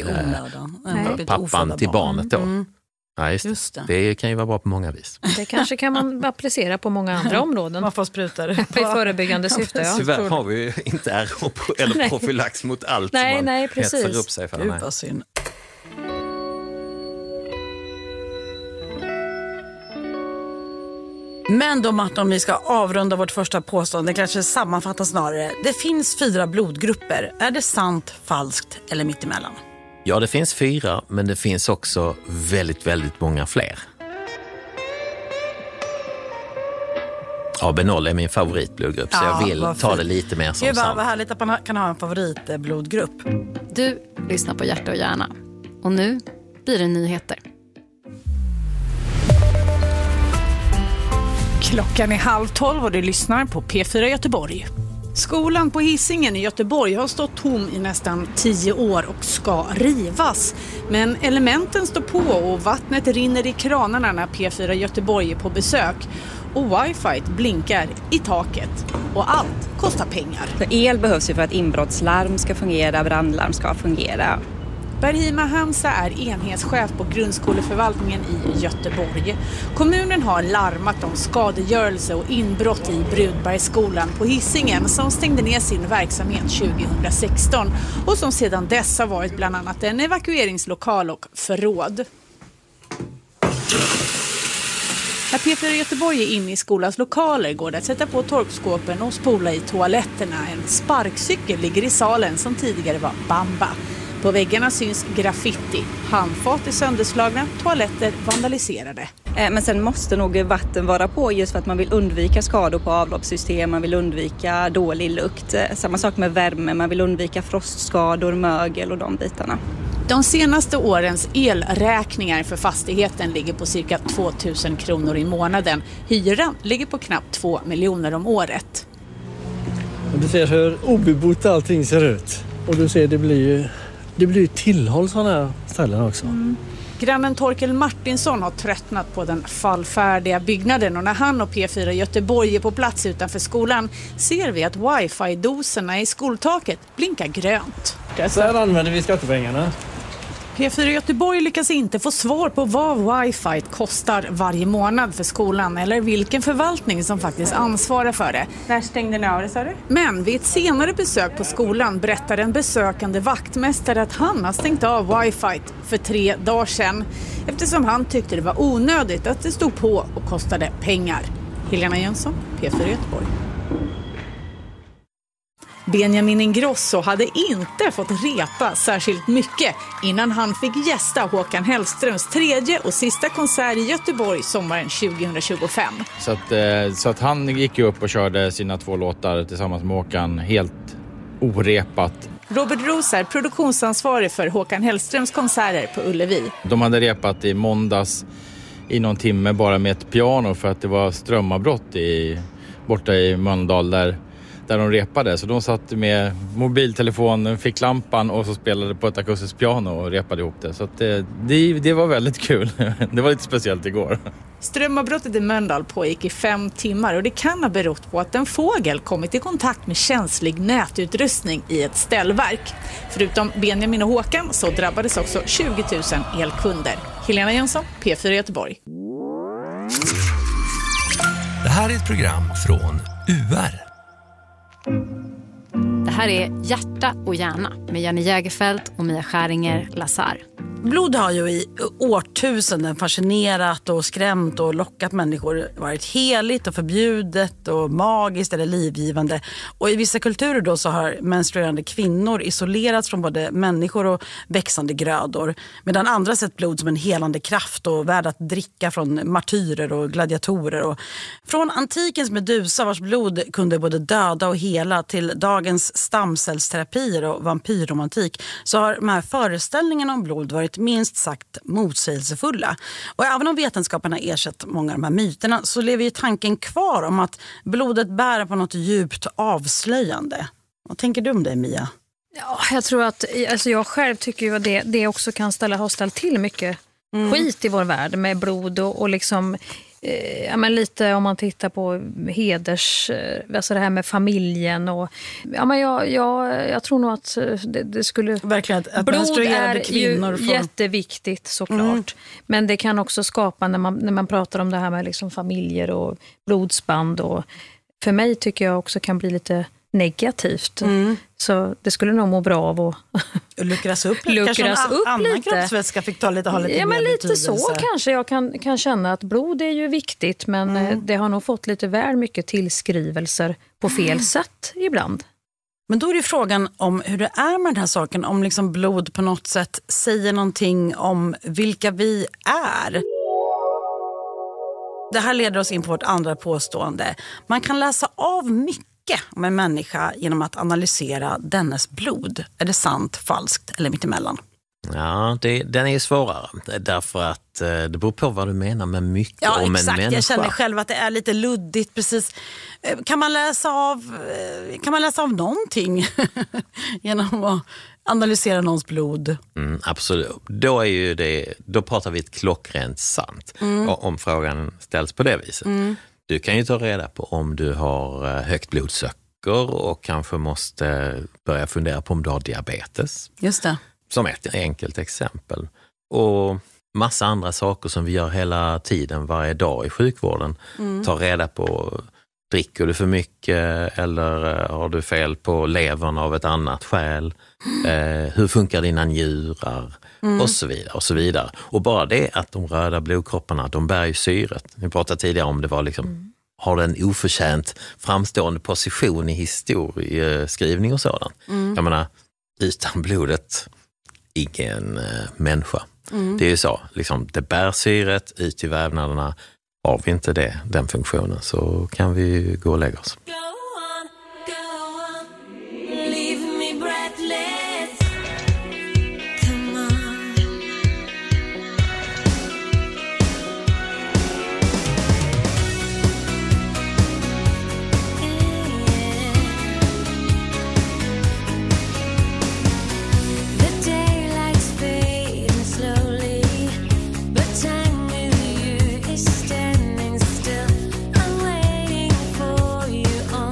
äh, pappan till barnet då. Mm. Ja, just det. Just det. Det kan ju vara bra på många vis. Det kanske kan man applicera på många andra områden. Man får spruta i förebyggande syfte. Ja. Tyvärr har vi inte R H eller profylax mot allt nej, som man nej, precis. hetsar upp sig för. Gud, vad synd. Men då Martin, om vi ska avrunda vårt första påstående, kanske sammanfatta snarare. Det finns fyra blodgrupper. Är det sant, falskt eller mittemellan? Ja, det finns fyra, men det finns också väldigt, väldigt många fler. A B noll är min favoritblodgrupp, ja, så jag vill ta det lite mer som sant. Vad härligt att man kan ha en favoritblodgrupp. Du lyssnar på Hjärta och hjärna. Och nu blir det nyheter. Klockan är halv tolv och du lyssnar på P fyra Göteborg. Skolan på Hisingen i Göteborg har stått tom i nästan tio år och ska rivas. Men elementen står på och vattnet rinner i kranarna när P fyra Göteborg är på besök. Och wifi blinkar i taket. Och allt kostar pengar. För el behövs ju för att inbrottslarm ska fungera, brandlarm ska fungera. Berhima Hamza är enhetschef på grundskoleförvaltningen i Göteborg. Kommunen har larmat om skadegörelse och inbrott i Brudbergsskolan på Hisingen som stängde ner sin verksamhet tjugohundrasexton och som sedan dess har varit bland annat en evakueringslokal och förråd. När P fyra Göteborg är inne i skolans lokaler går det att sätta på torkskåpen och spola i toaletterna. En sparkcykel ligger i salen som tidigare var bamba. På väggarna syns graffiti, handfat är sönderslagna, toaletter vandaliserade. Men sen måste nog vatten vara på just för att man vill undvika skador på avloppssystem, man vill undvika dålig lukt. Samma sak med värme, man vill undvika frostskador, mögel och de bitarna. De senaste årens elräkningar för fastigheten ligger på cirka tvåtusen kronor i månaden. Hyran ligger på knappt två miljoner om året. Du ser hur obebott allting ser ut. Och du ser det blir ju det blir tillhåll sådana här ställen också. Mm. Grannen Torkel Martinsson har tröttnat på den fallfärdiga byggnaden och när han och P fyra Göteborg är på plats utanför skolan ser vi att wifi-doserna i skoltaket blinkar grönt. Så här använder vi skattepengarna. P fyra Göteborg lyckas inte få svar på vad wifi kostar varje månad för skolan eller vilken förvaltning som faktiskt ansvarar för det. När stängde ni av det, sa du? Men vid ett senare besök på skolan berättar en besökande vaktmästare att han har stängt av wifi för tre dagar sedan eftersom han tyckte det var onödigt att det stod på och kostade pengar. Helena Jönsson, P fyra Göteborg. Benjamin Ingrosso hade inte fått repa särskilt mycket innan han fick gästa Håkan Hellströms tredje och sista konsert i Göteborg sommaren tjugohundratjugofem. Så att, så att han gick ju upp och körde sina två låtar tillsammans med Håkan helt orepat. Robert Roos är produktionsansvarig för Håkan Hellströms konserter på Ullevi. De hade repat i måndags i någon timme bara med ett piano för att det var strömavbrott i, borta i Mölndal där, där de repade. Så de satt med mobiltelefonen, fick lampan och så spelade på ett akustiskt piano och repade ihop det. Så att det, det, det var väldigt kul. Det var lite speciellt igår. Strömavbrottet i Mölndal pågick i fem timmar och det kan ha berott på att en fågel kommit i kontakt med känslig nätutrustning i ett ställverk. Förutom Benjamin och Håkan så drabbades också tjugo tusen elkunder. Helena Jönsson, P fyra Göteborg. Det här är ett program från U R. Det här är Hjärta och hjärna med Janne Jägerfelt och Mia Skäringer Lazar. Blod har ju i årtusenden fascinerat och skrämt och lockat människor, varit heligt och förbjudet och magiskt eller livgivande. Och i vissa kulturer då så har menstruerande kvinnor isolerats från både människor och växande grödor. Medan andra sett blod som en helande kraft och värd att dricka från martyrer och gladiatorer. Och från antikens Medusa vars blod kunde både döda och hela till dagens stamcellsterapier och vampyrromantik så har de här föreställningarna om blod varit minst sagt motsägelsefulla. Och även om vetenskapen har ersatt många av de här myterna så lever ju tanken kvar om att blodet bär på något djupt avslöjande. Vad tänker du om det, Mia? Ja, jag tror att alltså jag själv tycker ju att det, det också kan ställa, ha ställt till mycket mm. skit i vår värld med blod och, och liksom eh, ja, men lite om man tittar på heders, alltså det här med familjen och ja, men jag, jag, jag tror nog att det, det skulle verkligen att, att blod är kvinnor ju får... jätteviktigt såklart mm. men det kan också skapa när man, när man pratar om det här med liksom familjer och blodsband och för mig tycker jag också kan bli lite negativt. Mm. Så det skulle nog må bra av att luckras upp lite. Luckras kanske upp annan lite. Kroppsvätska fick ta lite, ha lite ja, men lite betydelse. så kanske jag kan, kan känna att blod är ju viktigt men mm. det har nog fått lite väl mycket tillskrivelser på fel mm. sätt ibland. Men då är det frågan om hur det är med den här saken, om liksom blod på något sätt säger någonting om vilka vi är. Det här leder oss in på vårt andra påstående. Man kan läsa av mycket om en människa genom att analysera dennes blod. Är det sant, falskt eller mittemellan? Ja, det, den är ju svårare. Därför att eh, det beror på vad du menar med mycket ja, om exakt. en människa. Jag känner själv att det är lite luddigt. Precis. Kan man läsa av, kan man läsa av någonting genom att analysera någons blod? Mm, absolut. Då, är ju det, då pratar vi ett klockrent sant. Mm. Om frågan ställs på det viset. Mm. Du kan ju ta reda på om du har högt blodsocker och kanske måste börja fundera på om du har diabetes. Just det. Som ett enkelt exempel. Och massa andra saker som vi gör hela tiden, varje dag i sjukvården. Mm. Ta reda på, dricker du för mycket eller har du fel på levern av ett annat skäl? Mm. Eh, hur funkar dina njurar? Mm. Och så vidare och så vidare. Och bara det att de röda blodkropparna, de bär ju syret. Vi pratade tidigare om det var liksom, mm. har den oförtjänt framstående position i historieskrivning och sådant. Mm. Jag menar, utan blodet ingen äh, människa. Mm. Det är ju så, liksom, det bär syret ut i vävnaderna. Har vi inte det, den funktionen, så kan vi gå och lägga oss. Standing still, I'm waiting for you on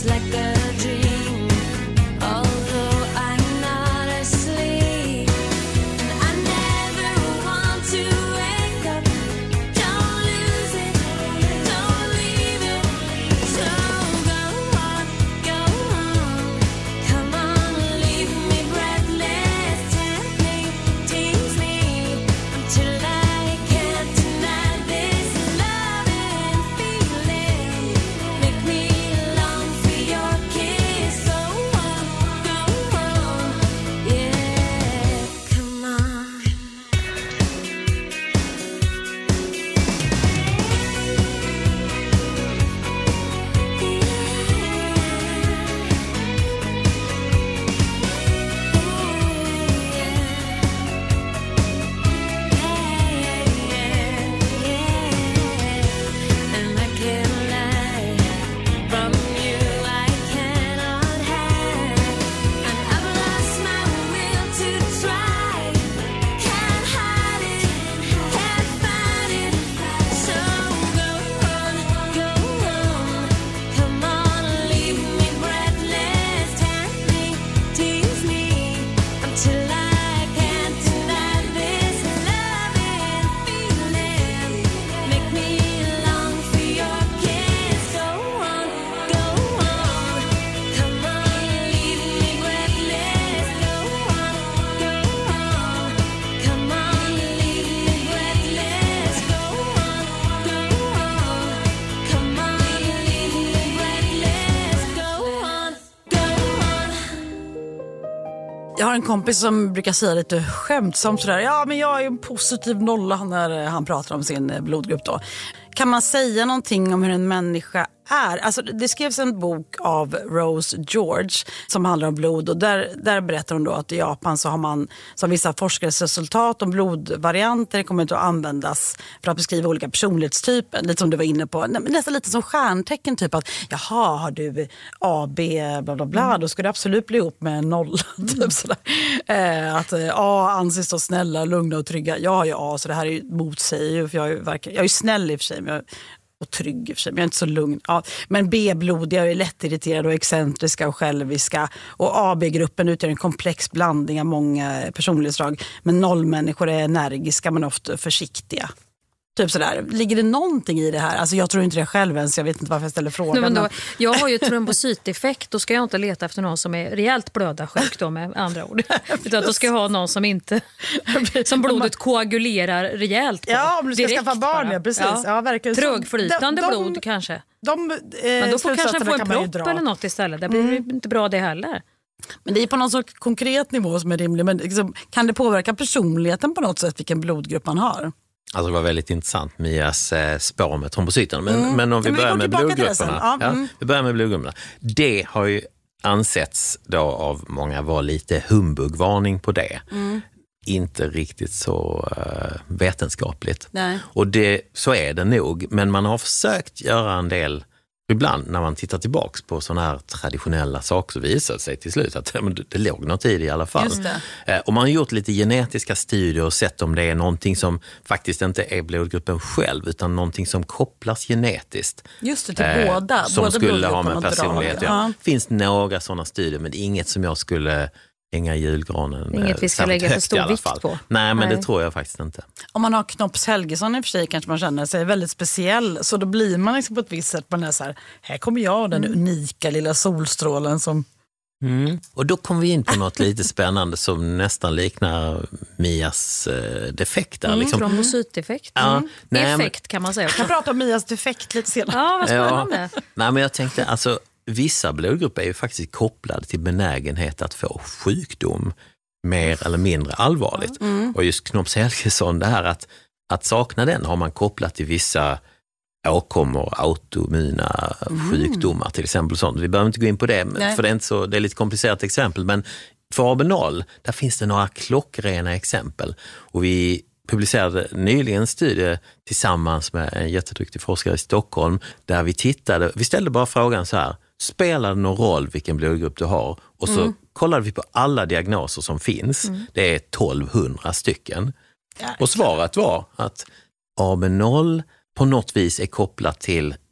Jag har en kompis som brukar säga lite skämtsamt sådär, ja men jag är en positiv nolla när han pratar om sin blodgrupp då. Kan man säga någonting om hur en människa är? Alltså det skrevs en bok av Rose George som handlar om blod och där, där berättar hon då att i Japan så har man så har vissa forskares resultat om blodvarianter kommer inte att användas för att beskriva olika personlighetstyper. Lite som du var inne på, nästan lite som stjärntecken typ att jaha har du A, B, bla bla bla, då ska du absolut bli ihop med en nolla. Typ sådär. Eh, att A anses så snälla, lugna och trygga. Jag har ju A så det här är ju motsäger ju för jag är, verkar, jag är ju snäll i och för sig men jag och trygg i och för sig, men jag är inte så lugn. Ja, men B-blodiga är lättirriterade och excentriska och själviska. Och A B-gruppen utgör en komplex blandning av många personlighetsdrag. Men nollmänniskor är energiska men ofta försiktiga. Typ sådär. Ligger det någonting i det här? Alltså jag tror inte det själv ens, jag vet inte varför jag ställer frågan. Nej, men då, jag har ju trombocyteffekt, då ska jag inte leta efter någon som är rejält blödarsjuk då med andra ord. Utan då ska jag ha någon som inte, som blodet koagulerar rejält på. Ja, om du ska direkt skaffa barn, ja, precis. Ja. Ja, verkligen. Trögflytande de, de, blod kanske. De, eh, men då får kanske få en propp eller något istället. Det blir mm. inte bra det heller. Men det är på någon sorts konkret nivå som är rimlig. Men liksom, kan det påverka personligheten på något sätt vilken blodgrupp man har? Alltså det var väldigt intressant Mias eh, spår med trombocyterna. Men, mm. men om vi men börjar vi med blodgrupperna. Ja, ja, mm. Vi börjar med blodgrupperna. Det har ju ansetts då av många vara lite humbugvarning på det. Mm. Inte riktigt så uh, vetenskapligt. Nej. Och det, så är det nog. Men man har försökt göra en del. Ibland när man tittar tillbaks på sådana här traditionella saker så visar det sig till slut att det, det låg något i det i alla fall. Just det. Eh, och man har gjort lite genetiska studier och sett om det är någonting som faktiskt inte är blodgruppen själv utan någonting som kopplas genetiskt. Just det, till eh, båda. Som båda skulle ha med personlighet. Ja. Ja. Det finns några sådana studier men det är inget som jag skulle hänga julgranen. Inget vi ska lägga för stor vikt på. Nej, men Nej. det tror jag faktiskt inte. Om man har Knops Helgesson i och för sig kanske man känner sig väldigt speciell. Så då blir man liksom på ett visst sätt man är så här, här kommer jag den mm. unika lilla solstrålen som... Mm. Och då kommer vi in på något lite spännande som nästan liknar Mias eh, defekt. Mm, liksom. Trombocyteffekt. Ja, mm. nej, Effekt kan man säga. Jag kan prata om Mias defekt lite senare. Ja, vad spännande. Ja. Nej, men jag tänkte, alltså vissa blodgrupper är ju faktiskt kopplade till benägenhet att få sjukdom mer eller mindre allvarligt. Mm. Och just Knops Helgesson, det här att, att sakna den har man kopplat till vissa åkommor, autoimmuna mm. sjukdomar till exempel. Sånt. Vi behöver inte gå in på det, Nej. för det är, inte så, det är lite komplicerat exempel. Men för A B noll, där finns det några klockrena exempel. Och vi publicerade nyligen en studie tillsammans med en jätteduktig forskare i Stockholm där vi tittade, vi ställde bara frågan så här, spelar det någon roll vilken blodgrupp du har? Och så mm. kollade vi på alla diagnoser som finns. Mm. Det är tolvhundra stycken. Jäklar. Och svaret var att A B noll på något vis är kopplat till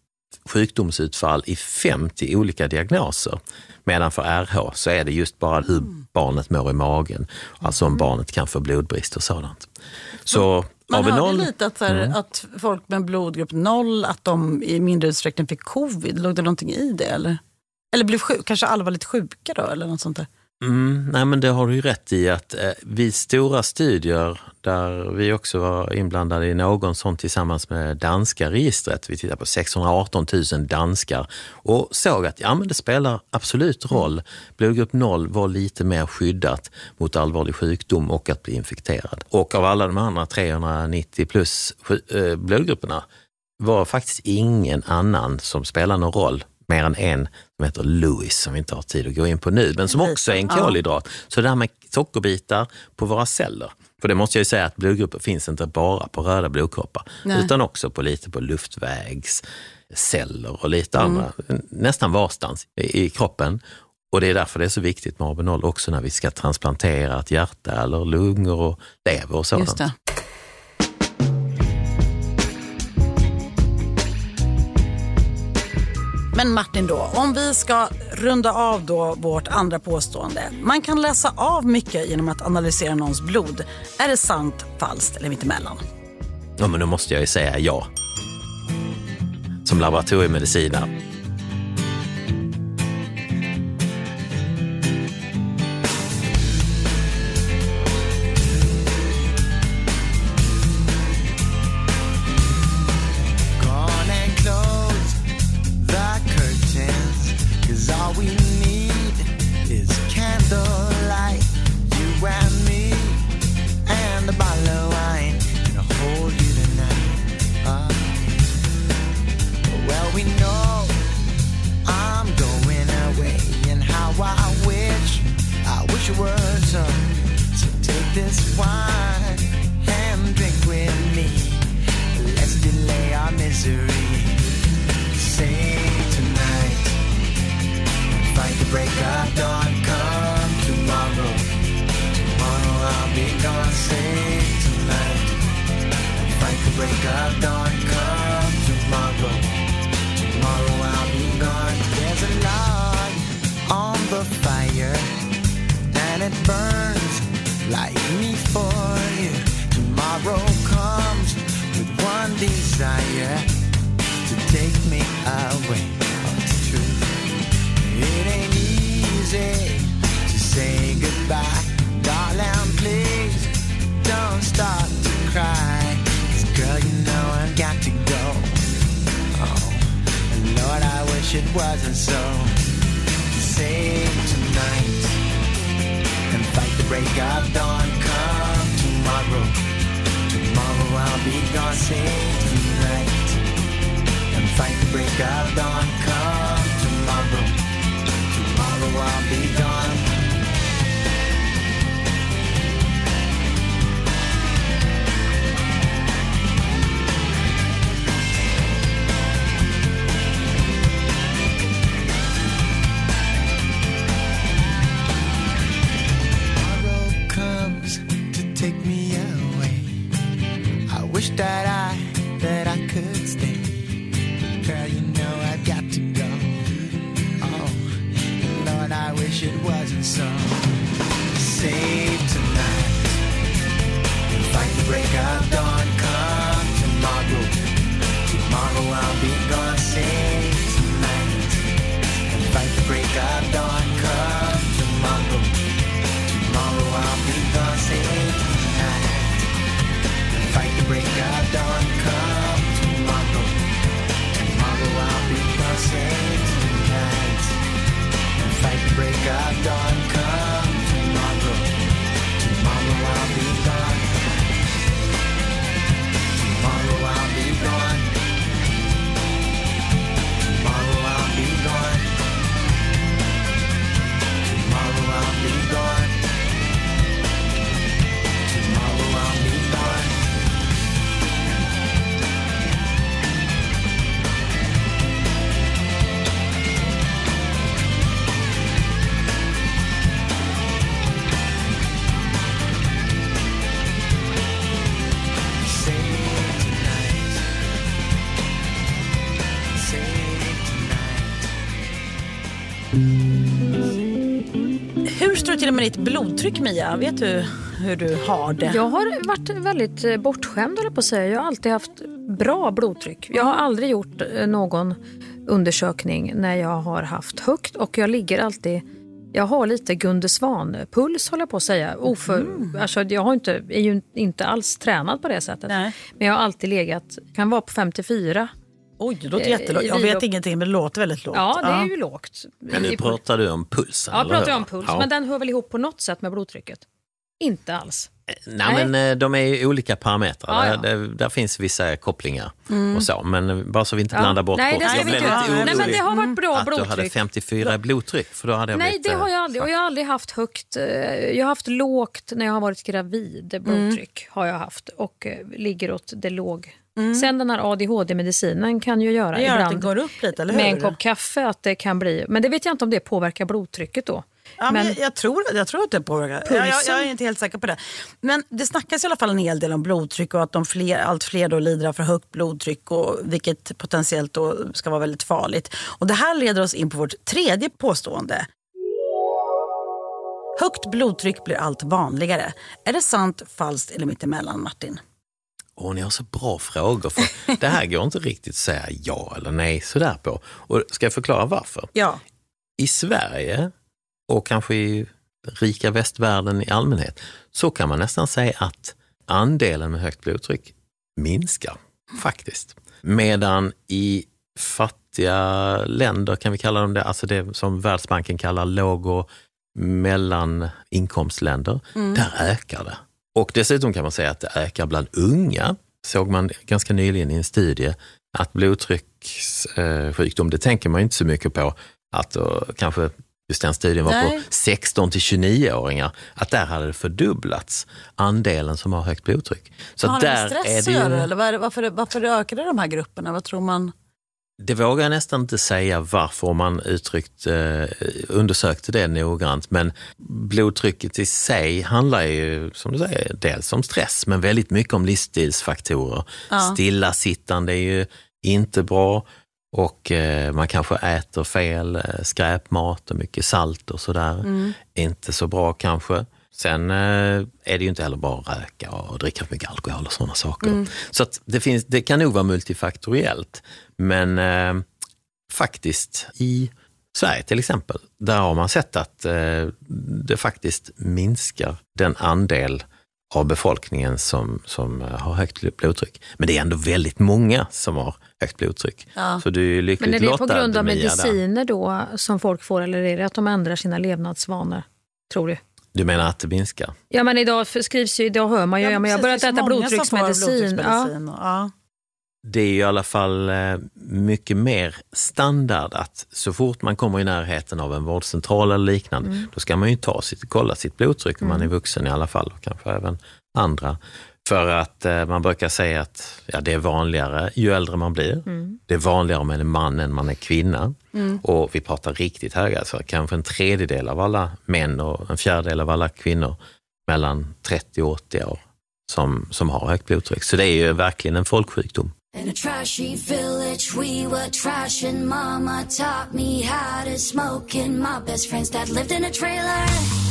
sjukdomsutfall i femtio olika diagnoser. Medan för R H så är det just bara hur barnet mår i magen. Alltså om barnet kan få blodbrist och sådant. Så man hörde noll, lite att, så här, mm. att folk med blodgrupp noll, att de i mindre utsträckning fick covid. Låg det någonting i det eller? Eller blev sjuk, kanske allvarligt sjuka då eller något sånt där? Mm, nej men det har du ju rätt i att eh, vid stora studier där vi också var inblandade i någon sån tillsammans med danska registret. Vi tittar på sexhundraarton tusen danskar och såg att ja, men det spelar absolut roll. Blodgrupp noll var lite mer skyddat mot allvarlig sjukdom och att bli infekterad. Och av alla de andra trehundranittio plus eh, blodgrupperna var faktiskt ingen annan som spelar någon roll. Mer än en som heter Lewis som vi inte har tid att gå in på nu. Men som också är en kolhydrat. Så det här med sockerbitar på våra celler. För det måste jag ju säga att blodgrupper finns inte bara på röda blodkroppar. Nej. Utan också på lite på luftvägsceller och lite mm. andra. Nästan varstans i, i kroppen. Och det är därför det är så viktigt med A B noll också när vi ska transplantera ett hjärta eller lungor och lever och sådant. Just det. Men Martin då, om vi ska runda av då vårt andra påstående. Man kan läsa av mycket genom att analysera någons blod. Är det sant, falskt eller mittemellan? Ja, men då måste jag ju säga ja. Som laboratoriemedicinare. Hur står det till med ditt blodtryck, Mia? Vet du hur du har det? Jag har varit väldigt bortskämd, eller på att säga. Jag har alltid haft bra blodtryck. Jag har aldrig gjort någon undersökning när jag har haft högt, och jag ligger alltid... Jag har lite Gunde Svan-puls, håller jag på att säga. Oför, mm. alltså, jag har inte, är ju inte alls tränad på det sättet. Nej. Men jag har alltid legat, kan vara på femtiofyra. Oj, det låter jättelågt. Jag vet ingenting, men det låter väldigt lågt. Ja, det är ju lågt. Men nu pratar du om pulsen. Ja, pratar jag om puls. Ja. Men den hör väl ihop på något sätt med blodtrycket? Inte alls. Nej, Nej. men de är ju olika parametrar. Ja, ja. Där, där, där finns vissa kopplingar mm. och så. Men bara så vi inte ja. blandar bort. Nej, det, jag blev lite orolig. Nej, men det har varit bra att blodtryck. Att du hade femtiofyra i blodtryck. För då hade jag Nej, blivit, det har jag aldrig. Och jag har aldrig haft högt. Jag har haft lågt när jag har varit gravid. Blodtryck mm. har jag haft. Och ligger åt det låg. Mm. Sen den här A D H D-medicinen kan ju göra det gör ibland att det går upp lite, eller hur? Med en kopp kaffe att det kan bli. Men det vet jag inte om det påverkar blodtrycket då. Ja, men jag, jag, tror, jag tror att det påverkar. Jag, jag, jag är inte helt säker på det. Men det snackas i alla fall en hel del om blodtryck och att de fler, allt fler då lider av för högt blodtryck, och vilket potentiellt då ska vara väldigt farligt. Och det här leder oss in på vårt tredje påstående. Högt blodtryck blir allt vanligare. Är det sant, falskt eller mittemellan, Martin? Åh, ni har så bra frågor. För det här går inte riktigt att säga ja eller nej sådär på. Och ska jag förklara varför? Ja. I Sverige och kanske i rika västvärlden i allmänhet så kan man nästan säga att andelen med högt blodtryck minskar faktiskt. Medan i fattiga länder, kan vi kalla dem det, alltså det som Världsbanken kallar låg- och mellaninkomstländer, mm. där ökar det. Och dessutom kan man säga att det ökar bland unga. Såg man ganska nyligen i en studie att blodtryckssjukdom, det tänker man inte så mycket på, att då, kanske just den studien var Nej. på sexton till tjugonio-åringar, att där hade det fördubblats andelen som har högt blodtryck. Så har där det med stress är det ju... att göra, eller varför, varför, varför ökade de här grupperna? Vad tror man? Det vågar jag nästan inte säga varför man uttryckt, eh, undersökte det noggrant, men blodtrycket i sig handlar ju, som du säger, dels om stress, men väldigt mycket om livsstilsfaktorer. Ja. Stillasittande är ju inte bra, och eh, man kanske äter fel, eh, skräpmat och mycket salt och sådär. Mm. Inte så bra kanske. Sen eh, är det ju inte heller bara att röka och dricka för mycket alkohol och sådana saker. Mm. Så att det, finns, det kan nog vara multifaktoriellt. Men eh, faktiskt i Sverige till exempel, där har man sett att eh, det faktiskt minskar den andel av befolkningen som, som har högt blodtryck. Men det är ändå väldigt många som har högt blodtryck. Ja. Så du är lyckligt lottad. Men är det på grund av mediciner då som folk får, eller är det att de ändrar sina levnadsvanor, tror du? Du menar att det minskar? Ja, men idag skrivs ju, idag hör man ju, ja, men jag har börjat äta blodtrycksmedicin. blodtrycksmedicin. Ja. Ja. Det är ju i alla fall mycket mer standard att så fort man kommer i närheten av en vårdcentral eller liknande, mm. då ska man ju ta sitt, kolla sitt blodtryck om mm. man är vuxen i alla fall, och kanske även andra. För att eh, man brukar säga att ja, det är vanligare ju äldre man blir. Mm. Det är vanligare om man är man än man är kvinna. Mm. Och vi pratar riktigt höga, alltså kanske en tredjedel av alla män och en fjärdedel av alla kvinnor mellan trettio och åttio år som, som har högt blodtryck. Så det är ju verkligen en folksjukdom. In a trashy village we were trashing. Mama taught me how to smoke, and my best friend's dad lived in a trailer.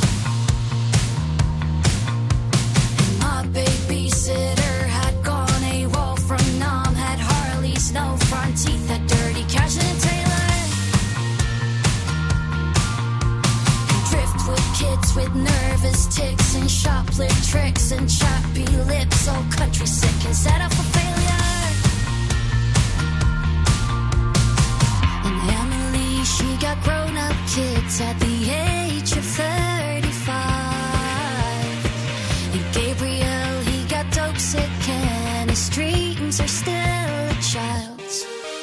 And my babysitter had gone AWOL from Nam, had Harley's no front teeth, had dirty cash in a trailer. Drift with kids with nervous tics and shoplift tricks and choppy lips, all country sick and set up for failure. She got grown-up kids at the age of thirty-five. And Gabriel, he got dope sick, and his dreams are still a child's.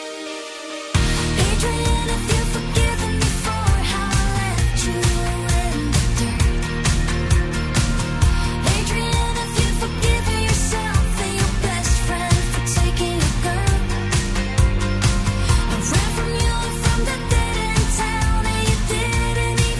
Adrian, if you've forgiven me for how I left you in the dirt. Adrian, if you've forgiven yourself and your best friend for taking a girl. I ran from you and from the dead.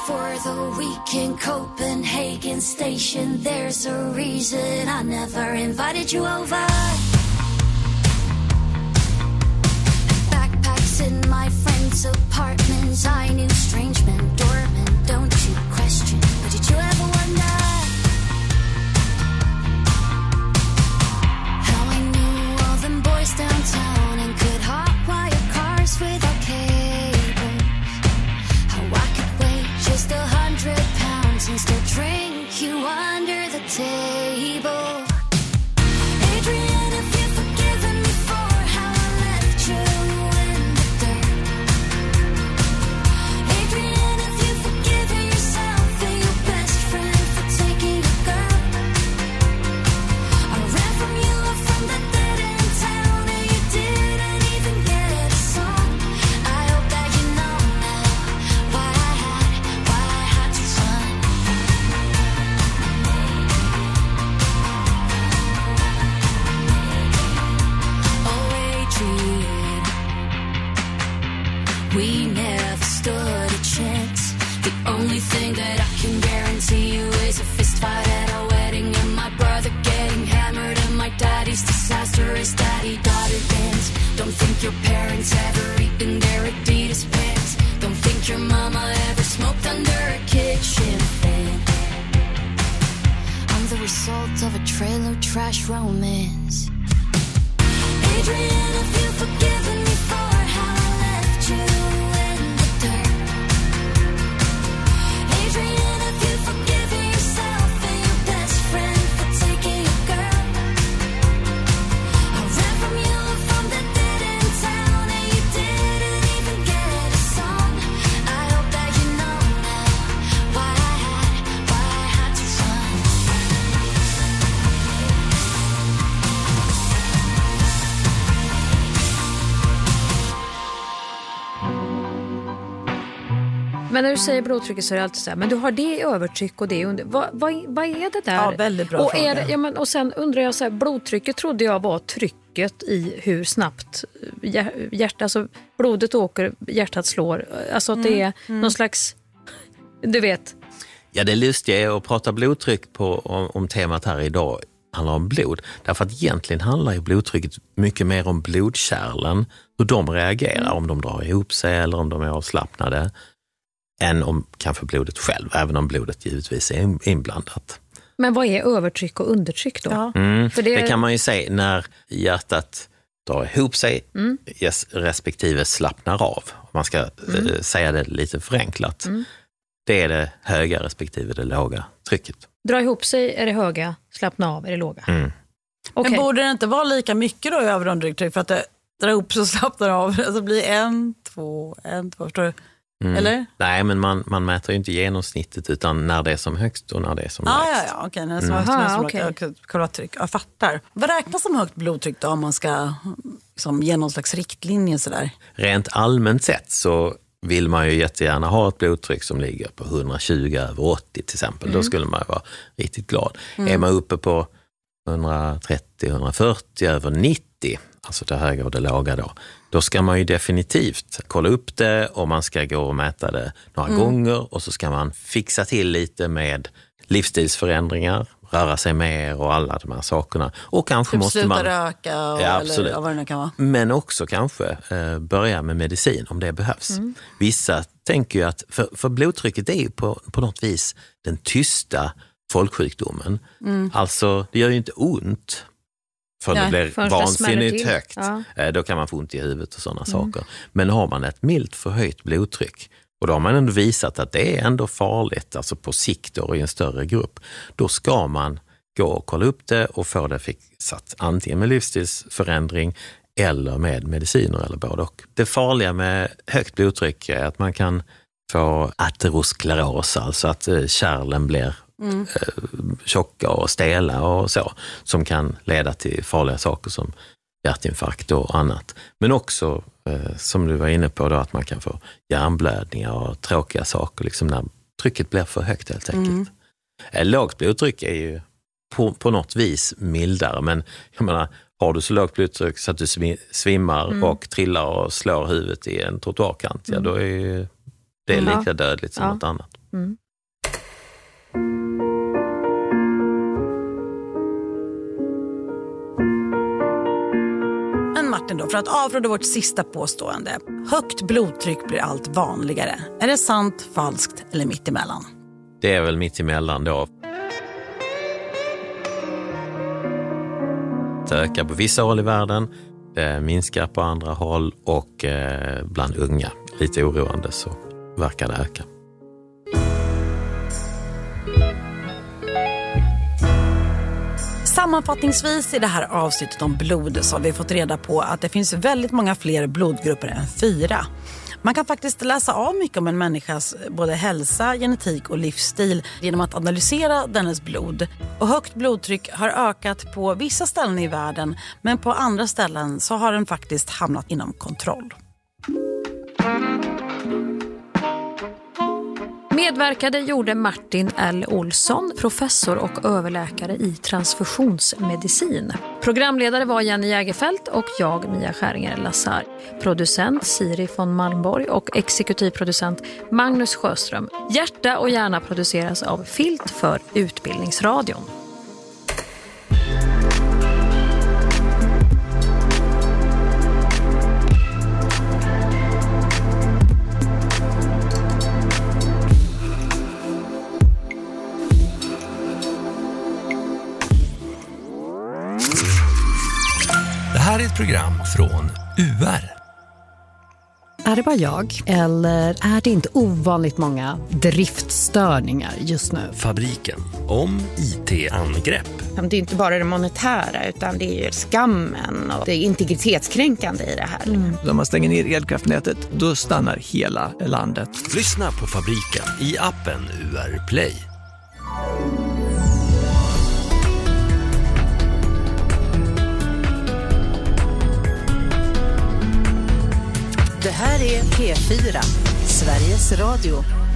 for the week in Copenhagen Station. There's a reason I never invited you over. Backpacks in my friends' apartments. I knew strange men, doormen, don't you question. But did you ever wonder how I knew all them boys downtown and could hotwire cars without cables? How I could weigh just a hundred pounds and still drink you under the table. Adrian, if you've forgiven me for how I left you in the dirt. Adrian, if you've forgiven yourself and your best friend for taking a girl. I ran from you from that dead end town and you didn't even get a song. I hope that you know now why I had, why I had to run. Oh, Adrian, we never stood a chance. The only thing that I can guarantee you is a fist fight at our wedding and my brother getting hammered and my daddy's disastrous daddy-daughter dance. Don't think your parents ever eaten their Adidas pants. Don't think your mama ever smoked under a kitchen fan. I'm the result of a trailer trash romance. Adrian, if you've forgiven me for how I left you in the dirt. Adrian, if you've forgiven yourself and your best friend for taking a girl. I ran from you from that dead end town and you didn't even get a song. I hope that you know now why I had, why I had to run. Men när du säger blodtrycket så är det alltid så här, men du har det övertryck och det under. Vad, vad, vad är det där? Ja, väldigt bra och, fråga. är det, ja, men, och sen undrar jag så här, blodtrycket trodde jag var trycket i hur snabbt hjärtat, alltså blodet åker, hjärtat slår. Alltså att Mm, det är mm. någon slags, du vet. Ja, det lustiga är att prata blodtryck på, om, om temat här idag handlar om blod. Därför att egentligen handlar ju blodtrycket mycket mer om blodkärlen, hur de reagerar, Mm. om de drar ihop sig eller om de är avslappnade, än om kanske blodet själv, även om blodet givetvis är inblandat. Men vad är övertryck och undertryck då? Ja. Mm. För det... det- det kan man ju säga när hjärtat drar ihop sig Mm. yes, respektive slappnar av. Om man ska Mm. eh, säga det lite förenklat. Mm. Det är det höga respektive det låga trycket. Dra ihop sig är det höga, slappna av är det låga. Mm. Okej. Men borde det inte vara lika mycket då i över- och undertryck för att det drar ihop så slappnar av? Alltså blir en, två, en, två, förstår du? Mm. Eller? Nej, men man, man mäter ju inte genomsnittet utan när det är som högst och när det är som Ah, lägst. ja, ja, okej. Okay. Mm. Aha, okej. okay. Tryck. Jag fattar. Vad räknas som högt blodtryck då om man ska som ge någon slags riktlinje sådär? Rent allmänt sett så vill man ju jättegärna ha ett blodtryck som ligger på hundratjugo över åttio till exempel. Mm. Då skulle man vara riktigt glad. Mm. Är man uppe på hundratrettio till hundrafyrtio över nittio, alltså det höga och det låga då, då ska man ju definitivt kolla upp det och man ska gå och mäta det några Mm. gånger och så ska man fixa till lite med livsstilsförändringar, röra sig mer och alla de här sakerna. Och kanske Typ måste sluta man... röka och, Ja, eller absolut. vad det nu kan vara. Men också kanske eh, börja med medicin om det behövs. Mm. Vissa tänker ju att, för, för blodtrycket är ju på, på något vis den tysta folksjukdomen. Mm. Alltså det gör ju inte ont för Nej, det blir förrän det smäller vansinnigt till. högt. Ja. Eh, då kan man få ont i huvudet och sådana Mm. saker. Men har man ett milt förhöjt blodtryck, och då har man ändå visat att det är ändå farligt, alltså på sikt och i en större grupp, då ska man gå och kolla upp det och få det fixat antingen med livsstilsförändring eller med mediciner eller både och. Det farliga med högt blodtryck är att man kan få ateroskleros, alltså att eh, kärlen blir Mm. eh, tjocka och stela och så, som kan leda till farliga saker som hjärtinfarkt och annat. Men också, eh, som du var inne på, då, att man kan få hjärnblödningar och tråkiga saker liksom när trycket blir för högt helt enkelt. Mm. Eh, lågt blodtryck är ju på, på något vis mildare, men jag menar, har du så lågt blodtryck så att du svi- svimmar Mm. och trillar och slår huvudet i en trottoarkant, ja Mm. då är ju det är Ja. lika dödligt som Ja. något annat. Mm. Men Martin då, för att avrunda vårt sista påstående. Högt blodtryck blir allt vanligare. Är det sant, falskt eller mitt emellan? Det är väl mitt emellan då. Det ökar på vissa håll i världen, det minskar på andra håll och eh, bland unga, lite oroande, så verkar det öka. Sammanfattningsvis i det här avsnittet om blod så har vi fått reda på att det finns väldigt många fler blodgrupper än fyra. Man kan faktiskt läsa av mycket om en människas både hälsa, genetik och livsstil genom att analysera dennes blod. Och högt blodtryck har ökat på vissa ställen i världen, men på andra ställen så har den faktiskt hamnat inom kontroll. Medverkade gjorde Martin L. Olsson, professor och överläkare i transfusionsmedicin. Programledare var Jenny Jägerfelt och jag, Mia Skäringer-Lassar. Producent Siri von Malmborg och exekutivproducent Magnus Sjöström. Hjärta och hjärna produceras av Filt för Utbildningsradion. Det här är ett program från U R. Är det bara jag? Eller är det inte ovanligt många driftstörningar just nu? Fabriken om I T-angrepp. Det är inte bara det monetära utan det är ju skammen och det är integritetskränkande i det här. Mm. Om man stänger ner elkraftnätet, då stannar hela landet. Lyssna på Fabriken i appen U R Play. Det här är P fyra, Sveriges Radio.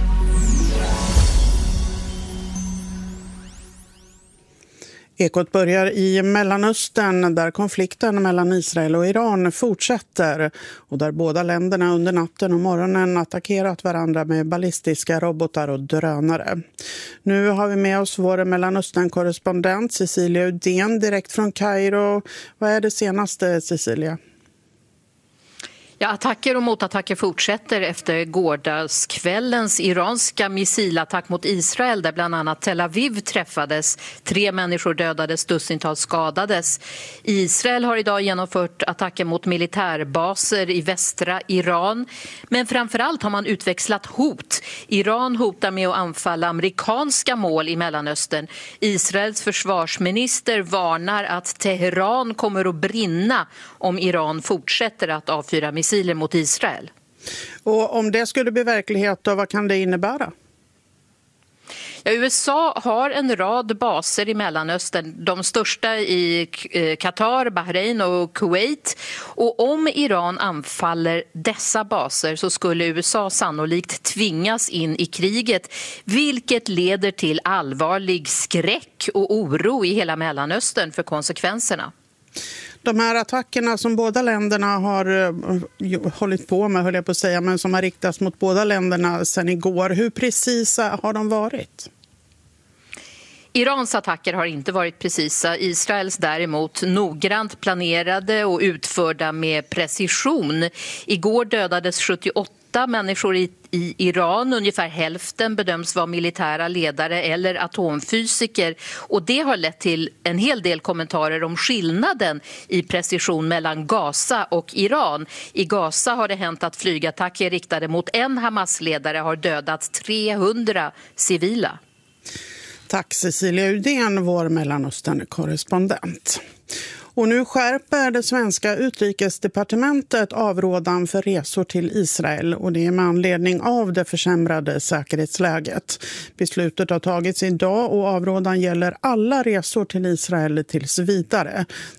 Ekot börjar i Mellanöstern där konflikten mellan Israel och Iran fortsätter och där båda länderna under natten och morgonen attackerat varandra med ballistiska robotar och drönare. Nu har vi med oss vår Mellanöstern-korrespondent Cecilia Udén direkt från Kairo. Vad är det senaste, Cecilia? Ja, attacker och motattacker fortsätter efter gårdagskvällens iranska missilattack mot Israel där bland annat Tel Aviv träffades. Tre människor dödades, dussintals skadades. Israel har idag genomfört attacker mot militärbaser i västra Iran. Men framförallt har man utväxlat hot. Iran hotar med att anfalla amerikanska mål i Mellanöstern. Israels försvarsminister varnar att Teheran kommer att brinna om Iran fortsätter att avfyra missiler mot Israel. Och om det skulle bli verklighet, då, vad kan det innebära? Ja, U S A har en rad baser i Mellanöstern, de största i Qatar, Bahrain och Kuwait. Och om Iran anfaller dessa baser så skulle U S A sannolikt tvingas in i kriget, vilket leder till allvarlig skräck och oro i hela Mellanöstern för konsekvenserna. De här attackerna som båda länderna har uh, hållit på med, höll jag på att säga, men som har riktats mot båda länderna sedan igår. Hur precisa har de varit? Irans attacker har inte varit precisa, Israels däremot noggrant planerade och utförda med precision. Igår dödades sjuttioåtta människor i, i Iran, ungefär hälften bedöms vara militära ledare eller atomfysiker, och det har lett till en hel del kommentarer om skillnaden i precision mellan Gaza och Iran. I Gaza har det hänt att flygattacker riktade mot en Hamas-ledare har dödat trehundra civila. Tack Cecilia Udén, vår Mellanöstern-korrespondent. Och nu skärper det svenska utrikesdepartementet avrådan för resor till Israel, och det är med anledning av det försämrade säkerhetsläget. Beslutet har tagits idag och avrådan gäller alla resor till Israel tills vidare.